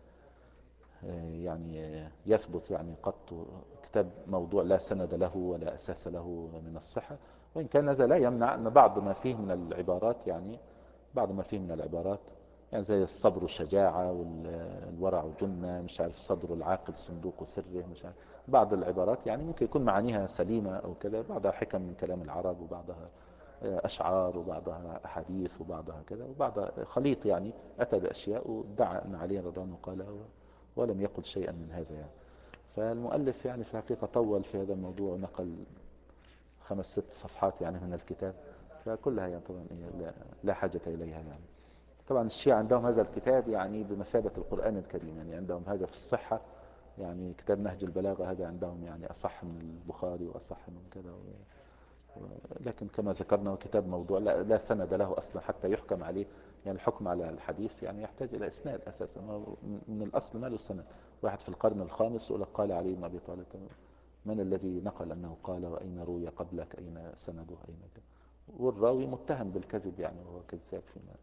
يعني يثبت يعني قط. كتاب موضوع لا سند له ولا أساس له من الصحة، وإن كان هذا لا يمنع أن بعض ما فيه من العبارات يعني بعض ما فيه من العبارات يعني زي الصبر شجاعة والورع جنة، مش عارف صدر العاقل صندوق سره، مش عارف بعض العبارات يعني ممكن يكون معانيها سليمة أو كذا، بعضها حكم من كلام العرب وبعضها أشعار وبعضها أحاديث وبعضها كذا وبعضها خليط. يعني أتى بأشياء وادعى أن علي رضي الله عنه قالها ولم يقل شيئا من هذا يعني. فالمؤلف يعني في الحقيقة طول في هذا الموضوع ونقل خمس ست صفحات يعني من الكتاب، فكلها يعني طبعا لا حاجة إليها. يعني طبعا الشيعة عندهم هذا الكتاب يعني بمثابة القرآن الكريم، يعني عندهم هذا في الصحة. يعني كتاب نهج البلاغة هذا عندهم يعني أصح من البخاري وأصح من كذا، لكن كما ذكرنا هو كتاب موضوع لا, لا سند له أصلا حتى يحكم عليه. يعني الحكم على الحديث يعني يحتاج إلى إسناد أساسا، من الأصل ما له سند. واحد في القرن الخامس يقول لك قال علي بن أبي طالب، من الذي نقل أنه قال؟ وأين روي قبلك؟ أين سنده؟ أين كده؟ والراوي متهم بالكذب يعني، وهو كذاب فيما.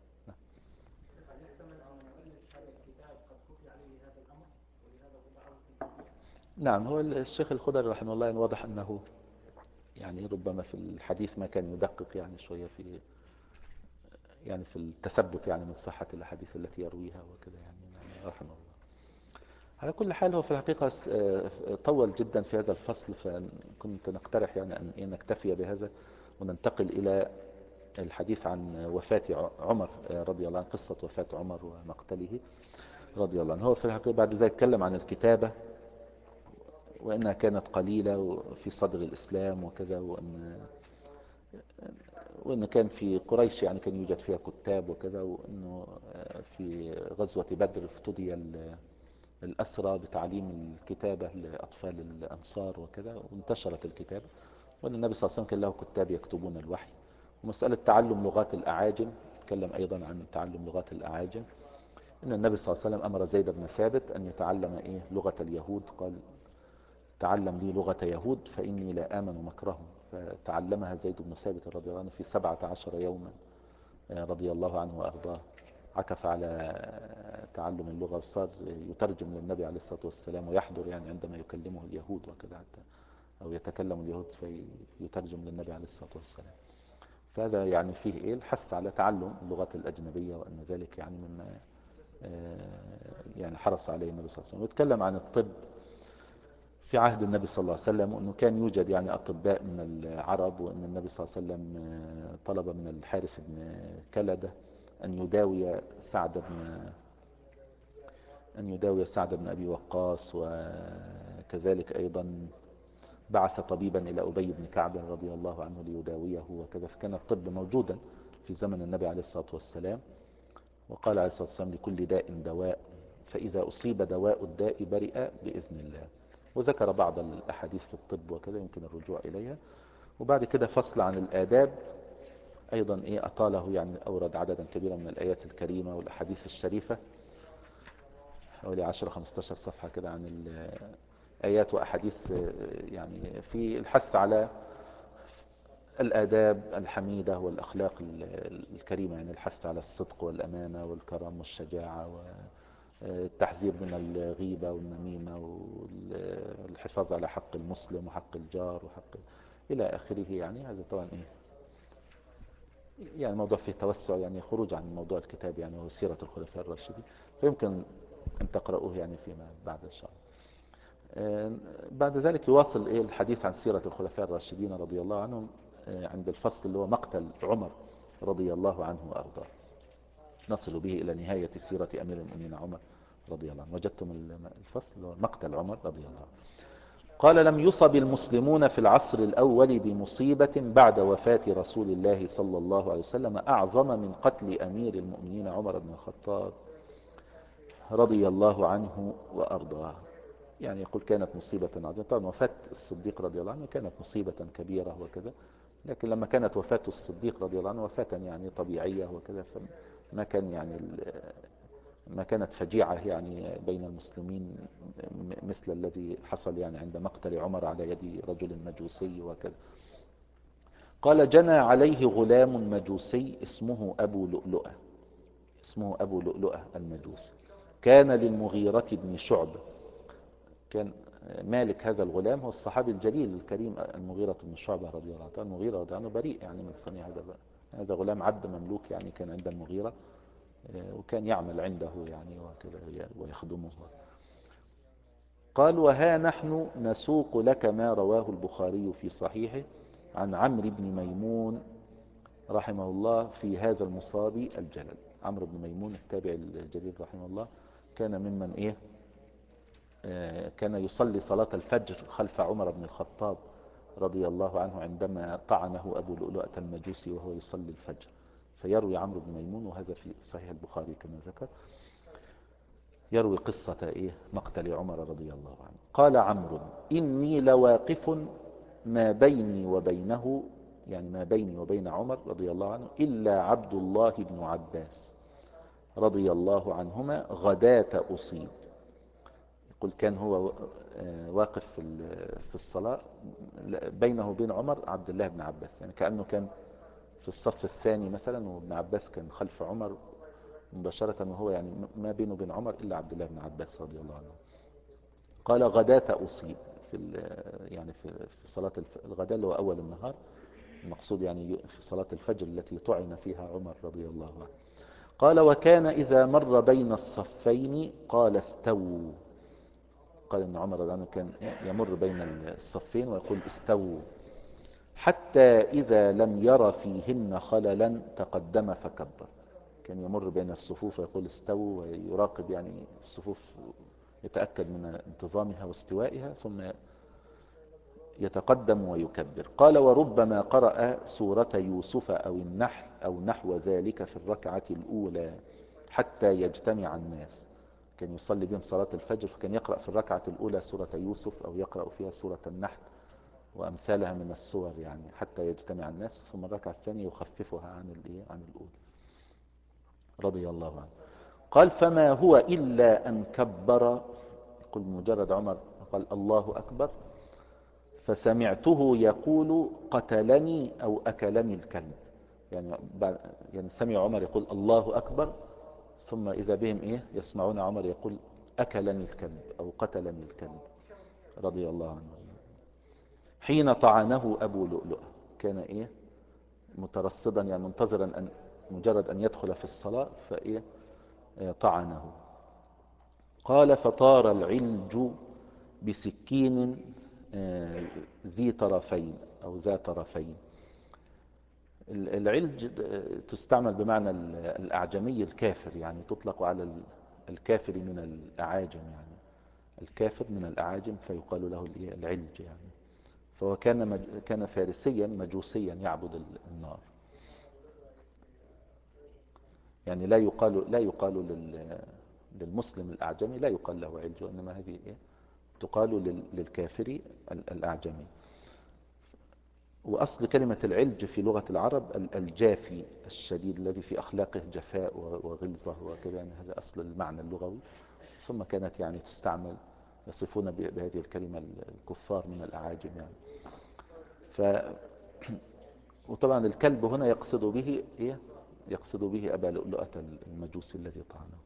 نعم، هو الشيخ الخضري رحمه الله واضح أنه يعني ربما في الحديث ما كان يدقق يعني شوية في يعني في التثبت يعني من صحة الأحاديث التي يرويها وكذا يعني, يعني رحمه الله. على كل حال هو في الحقيقة طول جدا في هذا الفصل، فكنت نقترح يعني أن نكتفي بهذا وننتقل إلى الحديث عن وفاة عمر رضي الله عنه، قصة وفاة عمر ومقتله رضي الله عنه. هو في الحقيقة بعد ذلك تكلم عن الكتابة وأنها كانت قليلة في صدر الإسلام وكذا، وأن وأن كان في قريش يعني كان يوجد فيها كتاب وكذا، وأنه في غزوة بدر افتدي الأسرى بتعليم الكتابة لأطفال الأنصار وكذا، وانتشرت الكتابة، وأن النبي صلى الله عليه وسلم كان له كتاب يكتبون الوحي. ومسألة تعلم لغات الأعاجم، تكلم أيضا عن تعلم لغات الأعاجم، أن النبي صلى الله عليه وسلم أمر زيد بن ثابت أن يتعلم إيه لغة اليهود، قال تعلم لي لغة يهود فإني لا آمن مكرهم، فتعلمها زيد بن ثابت رضي الله عنه في سبعة عشر يوما رضي الله عنه وأرضاه. عكف على تعلم اللغة وصار يترجم للنبي عليه الصلاة والسلام، ويحضر يعني عندما يكلمه اليهود وكذا حتى، أو يتكلم اليهود فيترجم للنبي عليه الصلاة والسلام. فهذا يعني فيه إيه الحث على تعلم اللغات الأجنبية، وأن ذلك يعني مما يعني حرص عليه النبي صلى الله عليه وسلم. ويتكلم عن الطب في عهد النبي صلى الله عليه وسلم، وأنه كان يوجد يعني أطباء من العرب، وأن النبي صلى الله عليه وسلم طلب من الحارث بن كلدة أن يداوي سعد بن أن يداوي سعد بن أبي وقاص، وكذلك أيضا بعث طبيبا إلى أبي بن كعب رضي الله عنه ليداويه وكذا. فكان الطب موجودا في زمن النبي عليه الصلاة والسلام. وقال عليه الصلاة والسلام لكل داء دواء، فإذا أصيب دواء الداء برئ بإذن الله. وذكر بعض الأحاديث في الطب وكذا يمكن الرجوع إليها. وبعد كده فصل عن الآداب أيضا إيه أطاله، يعني أورد عددا كبيرا من الآيات الكريمة والأحاديث الشريفة، حوالي عشرة خمسة عشر صفحة كده عن الآيات وأحاديث يعني في الحث على الآداب الحميدة والأخلاق الكريمة، يعني الحث على الصدق والأمانة والكرم والشجاعة والتحذير من الغيبة والنميمة والحفاظ على حق المسلم وحق الجار وحق إلى آخره. يعني هذا طبعا إيه يعني موضوع فيه توسع، يعني خروج عن موضوع الكتاب يعني هو سيرة الخلفاء الراشدين، فيمكن أن تقرأوه يعني فيما بعد إن شاء الله. بعد ذلك يواصل إيه الحديث عن سيرة الخلفاء الراشدين رضي الله عنهم عند الفصل اللي هو مقتل عمر رضي الله عنه وأرضاه. نصل به إلى نهاية سيرة أمير المؤمنين عمر رضي الله عنه. وجدتم الفصل اللي هو مقتل عمر رضي الله عنه. قال لم يصب المسلمون في العصر الأول بمصيبة بعد وفاة رسول الله صلى الله عليه وسلم أعظم من قتل أمير المؤمنين عمر بن الخطاب رضي الله عنه وأرضاه. يعني يقول كانت مصيبة عظيمة. طبعا وفاة الصديق رضي الله عنه كانت مصيبة كبيرة وكذا، لكن لما كانت وفاة الصديق رضي الله عنه وفاة يعني طبيعية وكذا، فما كان يعني ما كانت فجيعة يعني بين المسلمين مثل الذي حصل يعني عند مقتل عمر على يد رجل مجوسي وكذا. قال جنى عليه غلام مجوسي اسمه أبو لؤلؤة، اسمه أبو لؤلؤة المجوسي، كان للمغيرة بن شعبة. كان مالك هذا الغلام هو الصحابي الجليل الكريم المغيرة بن شعبة رضي الله عنه. المغيرة رضي الله عنه بريء يعني من صنيع هذا هذا غلام عبد مملوك يعني كان عند المغيرة، وكان يعمل عنده يعني وكذا ويخدمه. قال وها نحن نسوق لك ما رواه البخاري في صحيحه عن عمرو بن ميمون رحمه الله في هذا المصاب الجلل. عمرو بن ميمون التابع الجليل رحمه الله كان ممن ايه كان يصلي صلاة الفجر خلف عمر بن الخطاب رضي الله عنه عندما طعنه أبو لؤلؤة المجوسي وهو يصلي الفجر. فيروي عمرو بن ميمون، وهذا في صحيح البخاري كما ذكر، يروي قصة إيه مقتل عمر رضي الله عنه. قال عمرو إني لواقف ما بيني وبينه يعني ما بيني وبين عمر رضي الله عنه إلا عبد الله بن عباس رضي الله عنهما غداة أصيب. يقول كان هو واقف في الصلاة بينه وبين عمر عبد الله بن عباس، يعني كأنه كان في الصف الثاني مثلا، وابن عباس كان خلف عمر مباشرة، وهو يعني ما بينه وبين عمر إلا عبد الله بن عباس رضي الله عنه. قال غداة أصيب في يعني في صلاة الغداء اللي هو أول النهار، المقصود يعني في صلاة الفجر التي طعن فيها عمر رضي الله عنه. قال وكان إذا مر بين الصفين قال استووا. قال إن عمر رضي الله عنه كان يمر بين الصفين ويقول استووا، حتى إذا لم ير فيهن خللا تقدم فكبر. كان يمر بين الصفوف ويقول استووا، ويراقب يعني الصفوف، يتأكد من انتظامها واستوائها، ثم يتقدم ويكبر. قال وربما قرأ سورة يوسف أو النحل أو نحو ذلك في الركعة الأولى حتى يجتمع الناس. كان يصلي بهم صلاة الفجر، فكان يقرأ في الركعة الأولى سورة يوسف أو يقرأ فيها سورة النحل وأمثالها من السور يعني حتى يجتمع الناس، ثم الركعة الثانية يخففها عن عن الأولى رضي الله عنه. قال فما هو إلا أن كبر، يقول مجرد عمر قال الله أكبر، فسمعته يقول قتلني أو أكلني الكلب. يعني يعني سمع عمر يقول الله أكبر، ثم إذا بهم إيه يسمعون عمر يقول أكلني الكلب أو قتلني الكلب رضي الله عنه. حين طعنه أبو لؤلؤة، كان إيه مترصدا يعني منتظرا أن مجرد أن يدخل في الصلاة فإيه طعنه. قال فطار العلج بسكين ذي طرفين أو ذا طرفين. العلج تستعمل بمعنى الأعجمي الكافر، يعني تطلق على الكافر من الأعاجم، يعني الكافر من الأعاجم فيقال له العلج يعني. فهو كان كان فارسيا مجوسيا يعبد النار، يعني لا يقال لا يقال للمسلم الأعجمي لا يقال له علج، وإنما هذه تقال للكافر الأعجمي. وأصل كلمة العلج في لغة العرب الجافي الشديد الذي في أخلاقه جفاء وغلظة وكذا، يعني هذا أصل المعنى اللغوي. ثم كانت يعني تستعمل يصفون بهذه الكلمة الكفار من الأعاجم يعني. ف وطبعا الكلب هنا يقصد به إيه؟ يقصد به أبا لؤلؤة المجوسي الذي طعنه.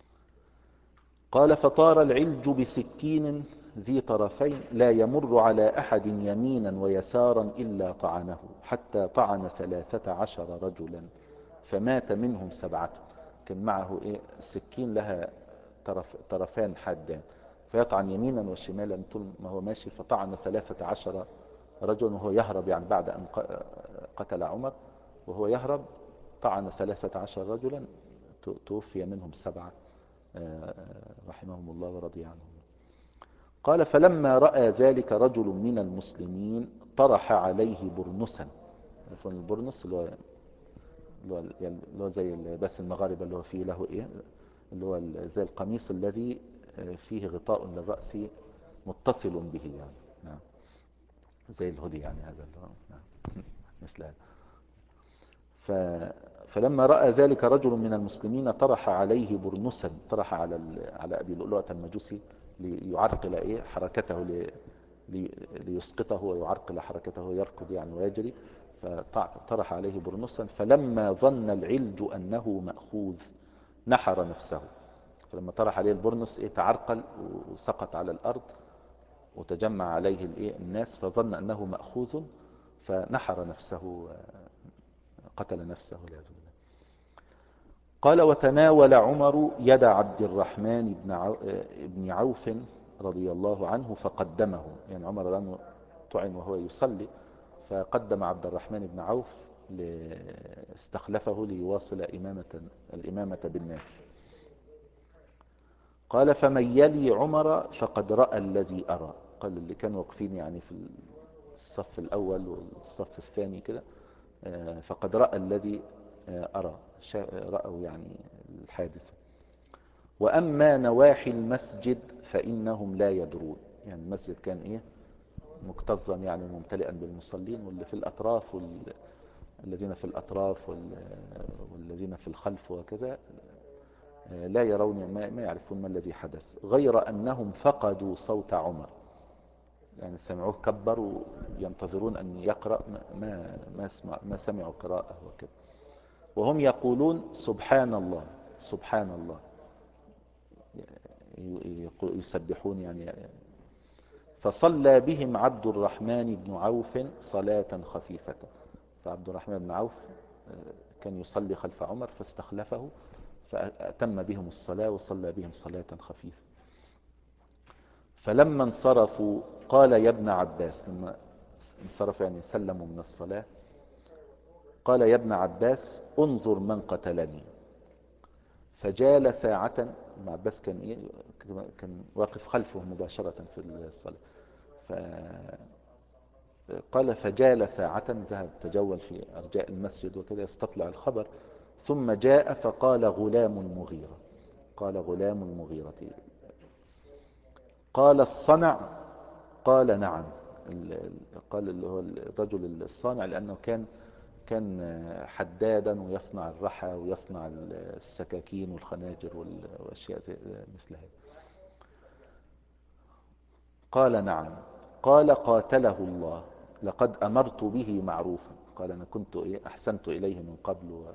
قال فطار العلج بسكين ذي طرفين لا يمر على أحد يمينا ويسارا إلا طعنه، حتى طعن ثلاثة عشر رجلا فمات منهم سبعة. كان معه إيه سكين لها طرف طرفان حادان، فيطعن يمينا وشمالا طول ما هو ماشي، فطعن ثلاثة عشر رجلا وهو يهرب، يعني بعد أن قتل عمر وهو يهرب طعن ثلاثة عشر رجلا توفي منهم سبعة رحمهم الله ورضي عنهم. قال فلما رأى ذلك رجل من المسلمين طرح عليه برنسا. البرنس اللي هو اللي هو زي بس المغاربة اللي هو فيه له ايه اللي هو زي القميص الذي فيه غطاء للرأس متصل به يعني، نعم زي الهدي يعني هذا اللي هو نعم مثل هذا. ف فلما رأى ذلك رجل من المسلمين طرح عليه برنسا، طرح على على أبي لؤلؤة المجوسي ليعرقل إيه حركته لي لي ليسقطه ويعرقل حركته ويركض يعني ويجري، فطرح عليه برنسا. فلما ظن العلج أنه مأخوذ نحر نفسه. فلما طرح عليه البرنس إيه تعرقل وسقط على الأرض وتجمع عليه الإيه الناس، فظن أنه مأخوذ فنحر نفسه قتل نفسه والعياذ بالله. قال وتناول عمر يد عبد الرحمن بن عوف رضي الله عنه فقدمه، يعني عمر لأنه طعن وهو يصلي فقدم عبد الرحمن بن عوف استخلفه ليواصل إمامة الإمامة بالناس. قال فمن يلي عمر فقد رأى الذي أرى. قال اللي كانوا واقفين يعني في الصف الأول والصف الثاني كده فقد رأى الذي أرى، رأوا يعني الحادثة. وأما نواحي المسجد فإنهم لا يدرون. يعني المسجد كان إيه مكتظا يعني ممتلئا بالمصلين، واللي في الأطراف وال... الذين في الأطراف وال... والذين في الخلف وكذا لا يرون، ما, ما يعرفون ما الذي حدث، غير أنهم فقدوا صوت عمر، يعني سمعوه كبر وينتظرون أن يقرأ، ما, ما, سمع ما سمعوا قراءة وكذا، وهم يقولون سبحان الله سبحان الله، يسبحون يعني. فصلى بهم عبد الرحمن بن عوف صلاة خفيفة، فعبد الرحمن بن عوف كان يصلي خلف عمر فاستخلفه فأتم بهم الصلاة وصلى بهم صلاة خفيفة. فلما انصرفوا قال يا ابن عباس، لما انصرف يعني سلموا من الصلاة، قال يا ابن عباس انظر من قتلني. فجال ساعة، ابن عباس كان إيه؟ كان واقف خلفه مباشرة في الصلاة، فقال فجال ساعة، ذهب تجول في أرجاء المسجد وكذا يستطلع الخبر، ثم جاء فقال غلام المغيرة، قال غلام المغيرة، قال الصنع، قال نعم، قال اللي هو الرجل الصانع، لأنه كان كان حدادا ويصنع الرحى ويصنع السكاكين والخناجر والأشياء مثل هذه. قال نعم. قال قاتله الله، لقد أمرت به معروفا، قال أنا كنت إيه أحسنت إليه من قبل و...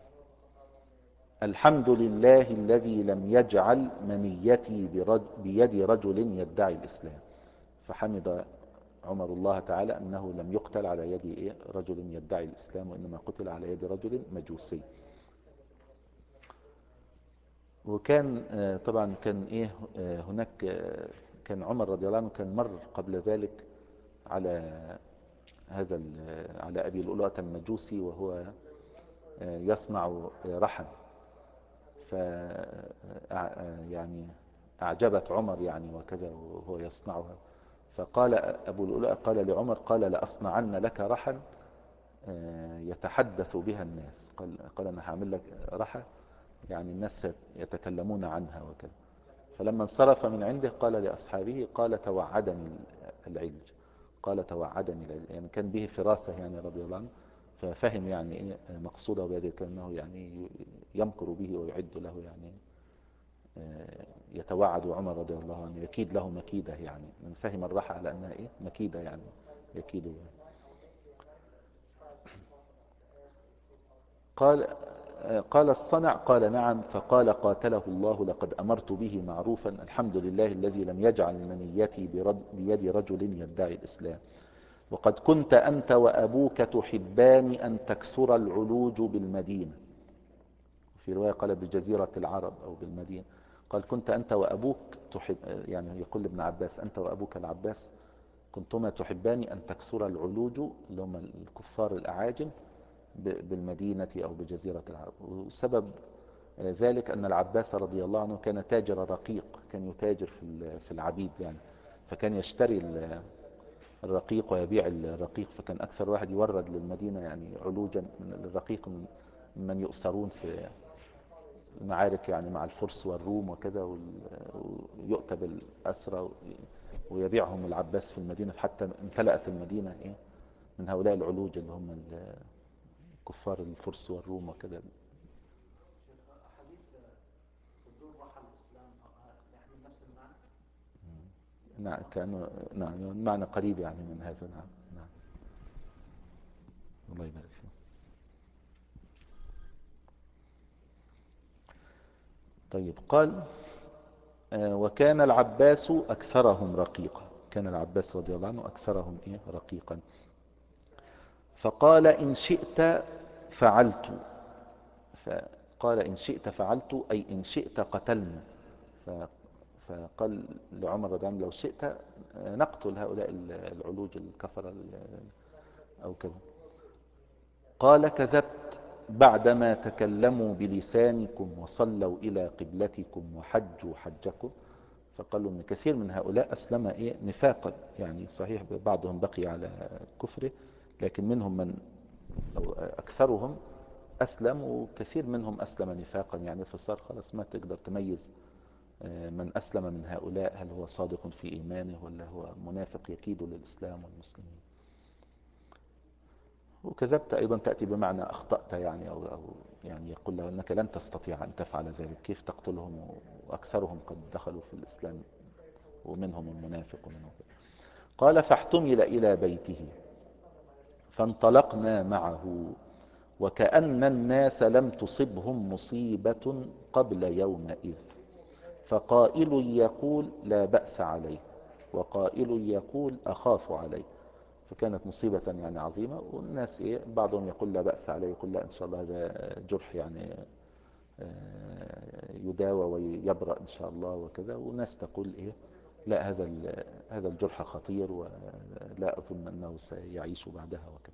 الحمد لله الذي لم يجعل منيتي برج... بيد رجل يدعي الإسلام. فحمد عمر الله تعالى أنه لم يقتل على يد إيه رجل يدعي الإسلام، وإنما قتل على يد رجل مجوسي. وكان طبعا كان إيه هناك، كان عمر رضي الله عنه كان مر قبل ذلك على هذا على أبي لؤلؤة المجوسي وهو يصنع رحم، ف يعني أعجبت عمر يعني وكذا وهو يصنعها، فقال أبو لؤلؤة قال لعمر قال لأصنعن لك رحا يتحدث بها الناس، قال, قال أنا هعمل لك رحى يعني الناس يتكلمون عنها وكذا. فلما انصرف من عنده قال لأصحابه قال توعدني العلج، قال توعدني العلج، يعني كان به فراسة يعني رضي الله عنه، ففهم يعني ايه مقصوده بهذه كأنه يعني يمكر به ويعد له يعني يتوعد عمر رضي الله عنه يكيد له مكيدة، يعني من فهم الرحى على أنها إيه مكيدة يعني يكيد. قال قال الصنع قال نعم. فقال قاتله الله لقد أمرت به معروفا، الحمد لله الذي لم يجعل منيتي بيد رجل يدعي الإسلام، وقد كنت أنت وأبوك تحبان أن تكثر العلوج بالمدينة، في رواية قال بجزيرة العرب أو بالمدينة، قال كنت أنت وأبوك تحب، يعني يقول ابن عباس أنت وأبوك العباس كنتما تحبان أن تكثر العلوج اللي هم الكفار الأعاجم بالمدينة أو بجزيرة العرب. وسبب ذلك أن العباس رضي الله عنه كان تاجر رقيق، كان يتاجر في العبيد يعني، فكان يشتري الرقيق ويبيع الرقيق، فكان أكثر واحد يورد للمدينة يعني علوجا من الرقيق من يؤسرون في المعارك يعني مع الفرس والروم وكذا، ويؤتى بالأسرى ويبيعهم العباس في المدينة، حتى امتلأت المدينة إيه من هؤلاء العلوج اللي هم كفار الفرس والروم وكذا. نعم كانوا نعم معنى قريب يعني من هذا. نعم نعم الله يبارك فيك. طيب قال آه وكان العباس أكثرهم رقيقا، كان العباس رضي الله عنه أكثرهم إيه رقيقا. فقال إن شئت فعلت، فقال إن شئت فعلت أي إن شئت قتلنا، فقال لعمر رضي الله عنه لو شئت نقتل هؤلاء العلوج الكفر أو كذا. قال كذبت بعدما تكلموا بلسانكم وصلوا إلى قبلتكم وحجوا حجكم. فقالوا ان كثير من هؤلاء أسلم إيه نفاقا، يعني صحيح بعضهم بقي على كفره، لكن منهم من أو أكثرهم أسلم، وكثير منهم أسلم نفاقا يعني، فصار خلاص ما تقدر تميز من أسلم من هؤلاء هل هو صادق في إيمانه ولا هو منافق يكيد للإسلام والمسلمين. وكذبت أيضا تأتي بمعنى أخطأت يعني، أو, أو يعني يقول له أنك لن تستطيع أن تفعل ذلك، كيف تقتلهم وأكثرهم قد دخلوا في الإسلام ومنهم المنافق ومنهم. قال فاحتمل إلى بيته فانطلقنا معه وكأن الناس لم تصبهم مصيبة قبل يومئذ، فقائل يقول لا بأس عليه وقائل يقول أخاف عليه. فكانت مصيبة يعني عظيمة، والناس إيه بعضهم يقول لا بأس عليه، يقول لا إن شاء الله هذا جرح يعني يداوى ويبرأ إن شاء الله وكذا، وناس تقول إيه لا هذا هذا الجرح خطير ولا أظن أنه سيعيش بعدها وكذا.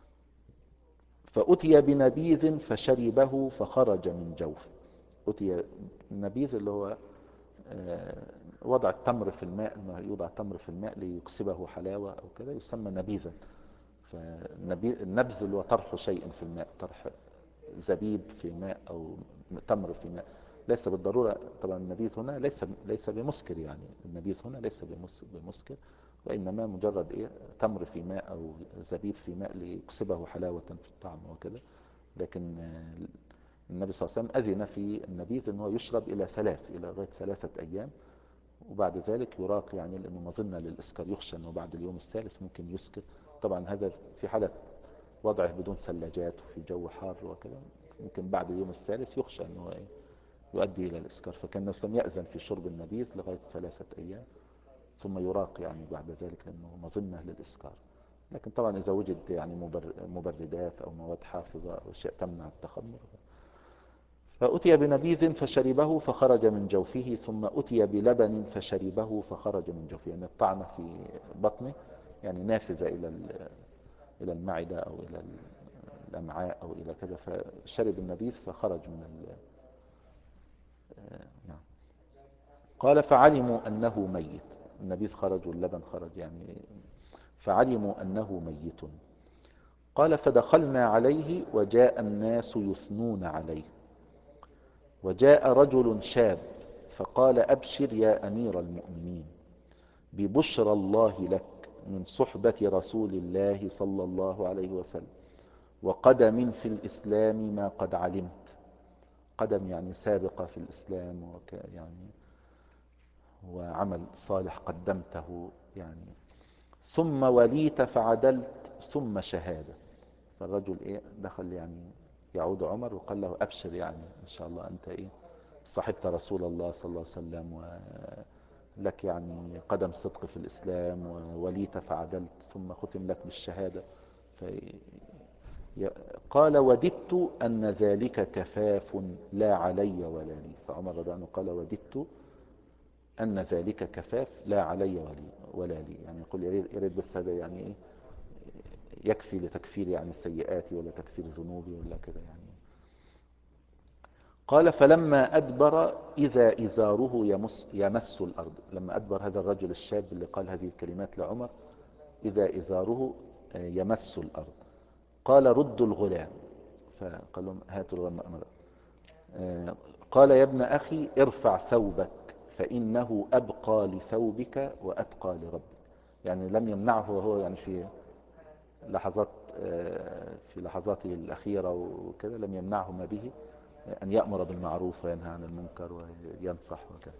فأتي بنبيذ فشربه فخرج من جوفه. أتي النبيذ اللي هو وضع التمر في الماء، انه يوضع التمر في الماء ليكسبه حلاوة او كذا يسمى نبيذا. فالنبذ اللي هو طرح شيء في الماء، طرح زبيب في ماء او تمر في ماء، ليس بالضرورة طبعا النبيذ هنا ليس ليس بمسكر، يعني النبيذ هنا ليس بمسكر، وإنما مجرد إيه تمر في ماء أو زبيب في ماء ليكسبه حلاوة في الطعم وكذا. لكن النبي صلى الله عليه وسلم أذن في النبيذ أنه يشرب إلى ثلاث إلى غاية ثلاثة أيام، وبعد ذلك يراق، يعني لأنه مظنة للإسكار، يخشى أنه بعد اليوم الثالث ممكن يسكر. طبعا هذا في حالة وضعه بدون ثلاجات وفي جو حار وكذا، ممكن بعد اليوم الثالث يخشى أنه يؤدي إلى الإسكار. فكان النبي صلى الله عليه وسلم يأذن في شرب النبيذ لغاية ثلاثة أيام ثم يراق يعني بعد ذلك، لأنه مظنة للإسكار. لكن طبعا إذا وجد يعني مبردات أو مواد حافظة أو أشياء تمنع التخمر. فأتي بنبيذ فشربه فخرج من جوفه، ثم أتي بلبن فشربه فخرج من جوفه، يعني الطعنة في بطنه يعني نافذة إلى إلى المعدة أو إلى الأمعاء أو إلى كذا، فشرب النبيذ فخرج من ال... نعم. قال فعلموا أنه ميت، النبيذ خرج واللبن خرج يعني، فعلموا أنه ميت. قال فدخلنا عليه وجاء الناس يثنون عليه، وجاء رجل شاب فقال أبشر يا أمير المؤمنين ببشرى الله لك من صحبة رسول الله صلى الله عليه وسلم وقدم في الإسلام ما قد علمت. قدم يعني سابقة في الإسلام وك يعني وعمل صالح قدمته يعني، ثم وليت فعدلت ثم شهادة. فالرجل ايه دخل يعني يعود عمر وقال له أبشر، يعني إن شاء الله أنت ايه صحبت رسول الله صلى الله عليه وسلم ولك يعني قدم صدق في الإسلام ووليت فعدلت ثم ختم لك بالشهادة. قال وددت أن ذلك كفاف لا علي ولا لي. فعمر رضي الله عنه قال وددت أن ذلك كفاف لا علي ولا لي، يعني يقول يريد بس هذا يعني ايه يكفي لتكفير يعني سيئاتي ولا تكفير ذنوبي ولا كذا يعني. قال فلما أدبر إذا إزاره يمس, يمس الأرض. لما أدبر هذا الرجل الشاب اللي قال هذه الكلمات لعمر، إذا إزاره يمس الأرض. قال ردوا الغلام، فقال لهم هاتوا الغلام. قال يا ابن أخي ارفع ثوبك فإنه أبقى لثوبك وأتقى لربك. يعني لم يمنعه وهو يعني في لحظات في لحظاته الأخيرة وكذا، لم يمنعه ما به أن يأمر بالمعروف وينهى عن المنكر وينصح وكذا.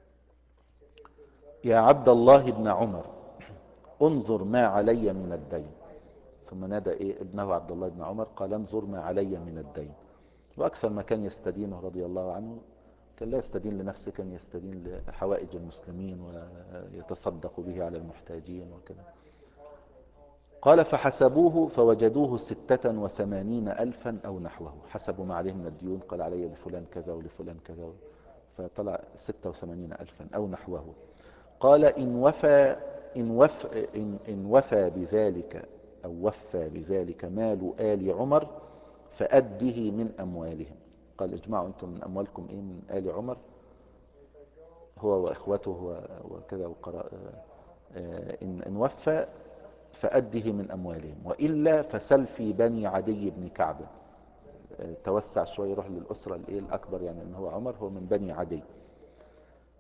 يا عبد الله بن عمر انظر ما علي من الدين. ثم نادى إيه ابنه عبد الله بن عمر قال انظر ما علي من الدين. وأكثر ما كان يستدينه رضي الله عنه كان لا يستدين لنفسه، كان يستدين لحوائج المسلمين ويتصدق به على المحتاجين وكذا. قال فحسبوه فوجدوه ستة وثمانين ألفا أو نحوه، حسبوا ما عليه من الديون، قال علي لفلان كذا ولفلان كذا، فطلع ستة وثمانين ألفا أو نحوه. قال إن وفى, إن وفى, إن إن وفى بذلك أو وفى بذلك مال آل عمر فأده من أموالهم. قال اجمعوا أنتم من أموالكم إيه من آل عمر، هو وإخوته وكذا وقراء. إن, إن وفى فأده من أموالهم، وإلا فسل في بني عدي بن كعب. توسع شوي يروح للأسرة الأكبر، يعني إن هو عمر هو من بني عدي.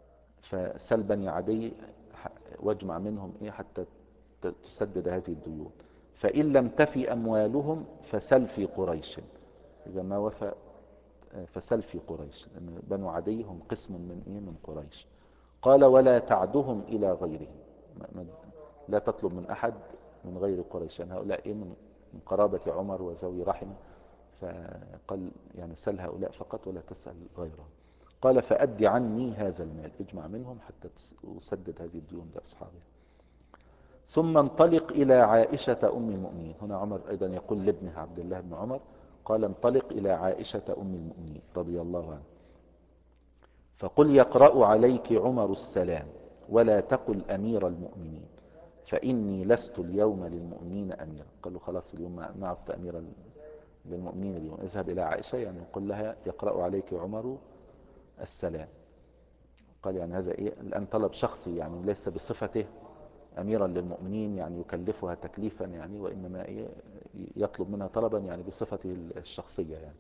فسل بني عدي واجمع منهم إيه حتى تسدد هذه الديون، فإن لم تفي أموالهم فسل في قريش، إذا ما وفى فسل في قريش، لأن بنو عدي هم قسم من إيه من قريش. قال ولا تعدهم إلى غيره، لا تطلب من أحد من غير قريش، يعني هؤلاء إيه من قرابة عمر وذوي رحمه، فقال يعني سل هؤلاء فقط ولا تسأل غيرهم. قال فأدي عني هذا المال، اجمع منهم حتى أسدد هذه الديون لأصحابها. ثم انطلق إلى عائشة أم المؤمنين، هنا عمر أيضا يقول لابنه عبد الله بن عمر، قال انطلق إلى عائشة أم المؤمنين رضي الله عنها، فقل يقرأ عليك عمر السلام، ولا تقل أمير المؤمنين، فإني لست اليوم للمؤمنين أميرا. قالوا خلاص اليوم ما عدت أميرا للمؤمنين اليوم، اذهب إلى عائشة يعني قل لها يقرأ عليك عمر السلام. قال يعني هذا إيه الآن طلب شخصي، يعني ليس بصفته أميرا للمؤمنين يعني يكلفها تكليفا يعني، وإنما إيه يطلب منها طلبا يعني بصفته الشخصية يعني.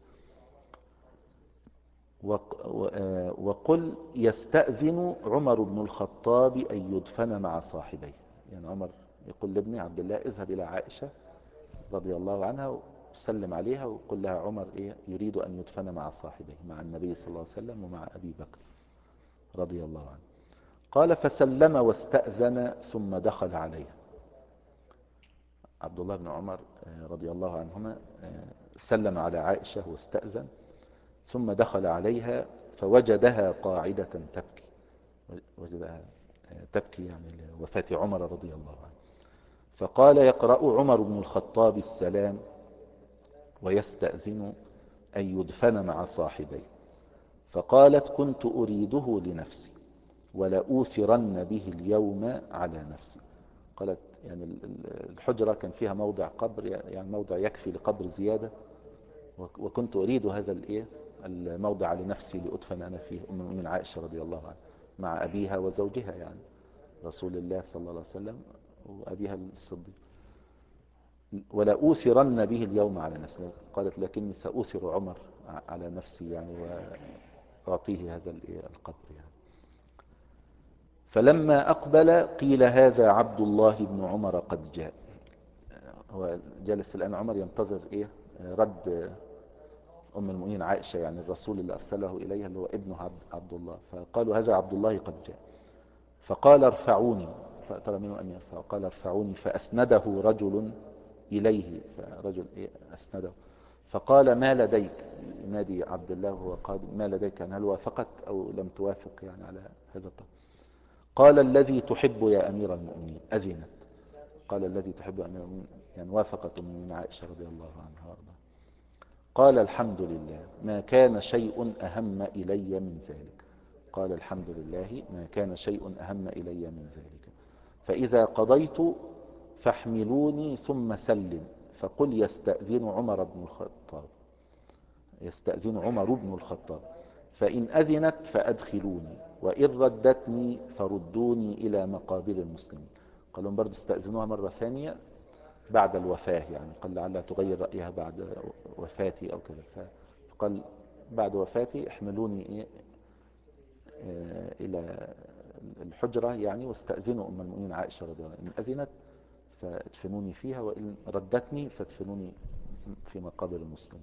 وقل يستأذن عمر بن الخطاب أن يدفن مع صاحبيه، يعني عمر يقول لابني عبد الله اذهب إلى عائشة رضي الله عنها وسلم عليها وقل لها عمر إيه يريد أن يدفن مع صاحبيه، مع النبي صلى الله عليه وسلم ومع أبي بكر رضي الله عنه. قال فسلم واستأذن ثم دخل عليها. عبد الله بن عمر رضي الله عنهما سلم على عائشة واستأذن ثم دخل عليها فوجدها قاعدة تبكي، وجدها تبكي يعني لوفاة عمر رضي الله عنه. فقال يقرأ عمر بن الخطاب السلام ويستأذن أن يدفن مع صاحبيه. فقالت كنت أريده لنفسي ولأوثرن به اليوم على نفسي. قالت يعني الحجرة كان فيها موضع قبر، يعني موضع يكفي لقبر زيادة، وكنت أريد هذا الايه الموضع لنفسي لأدفن أنا فيه، أم المؤمنين عائشة رضي الله عنها مع أبيها وزوجها يعني رسول الله صلى الله عليه وسلم وأبيها الصديق. ولا أوثرن به اليوم على نفسي، قالت لكني سأوثر عمر على نفسي يعني وأعطيه هذا القبر يعني. فلما أقبل قيل هذا عبد الله بن عمر قد جاء. هو جالس الآن عمر ينتظر إيه رد أم المؤمنين عائشة، يعني الرسول اللي أرسله إليها اللي هو ابنه عبد الله. فقالوا هذا عبد الله قد جاء. فقال ارفعوني، فطلب منه أن يرفعوا، قال ارفعوني، فأسنده رجل إليه، فرجل إيه أسنده. فقال ما لديك، نادي عبد الله وهو قال ما لديك، يعني هل وافقت أو لم توافق يعني على هذا الطلب. قال الذي تحب يا أمير المؤمنين، أذنت. قال الذي تحب يا أمير المؤمنين، يعني وافقت من عائشة رضي الله عنها وارضاها. قال الحمد لله ما كان شيء أهم إلي من ذلك. قال الحمد لله ما كان شيء أهم إلي من ذلك. فإذا قضيت فاحملوني ثم سلم، فقل يستأذن عمر بن الخطاب، يستأذن عمر بن الخطاب، فإن أذنت فأدخلوني، وإن ردتني فردوني إلى مقابر المسلمين. قال لهم برضو استأذنوها مرة ثانية بعد الوفاة، يعني قال لعلها تغير رأيها بعد وفاتي أو كذا. فقال بعد وفاتي احملوني إيه اه إلى الحجرة يعني، واستأذنوا أم المؤمنين عائشة رضي الله عنها، إن أذنت فادفنوني فيها وإن ردتني فادفنوني في مقابر المسلمين.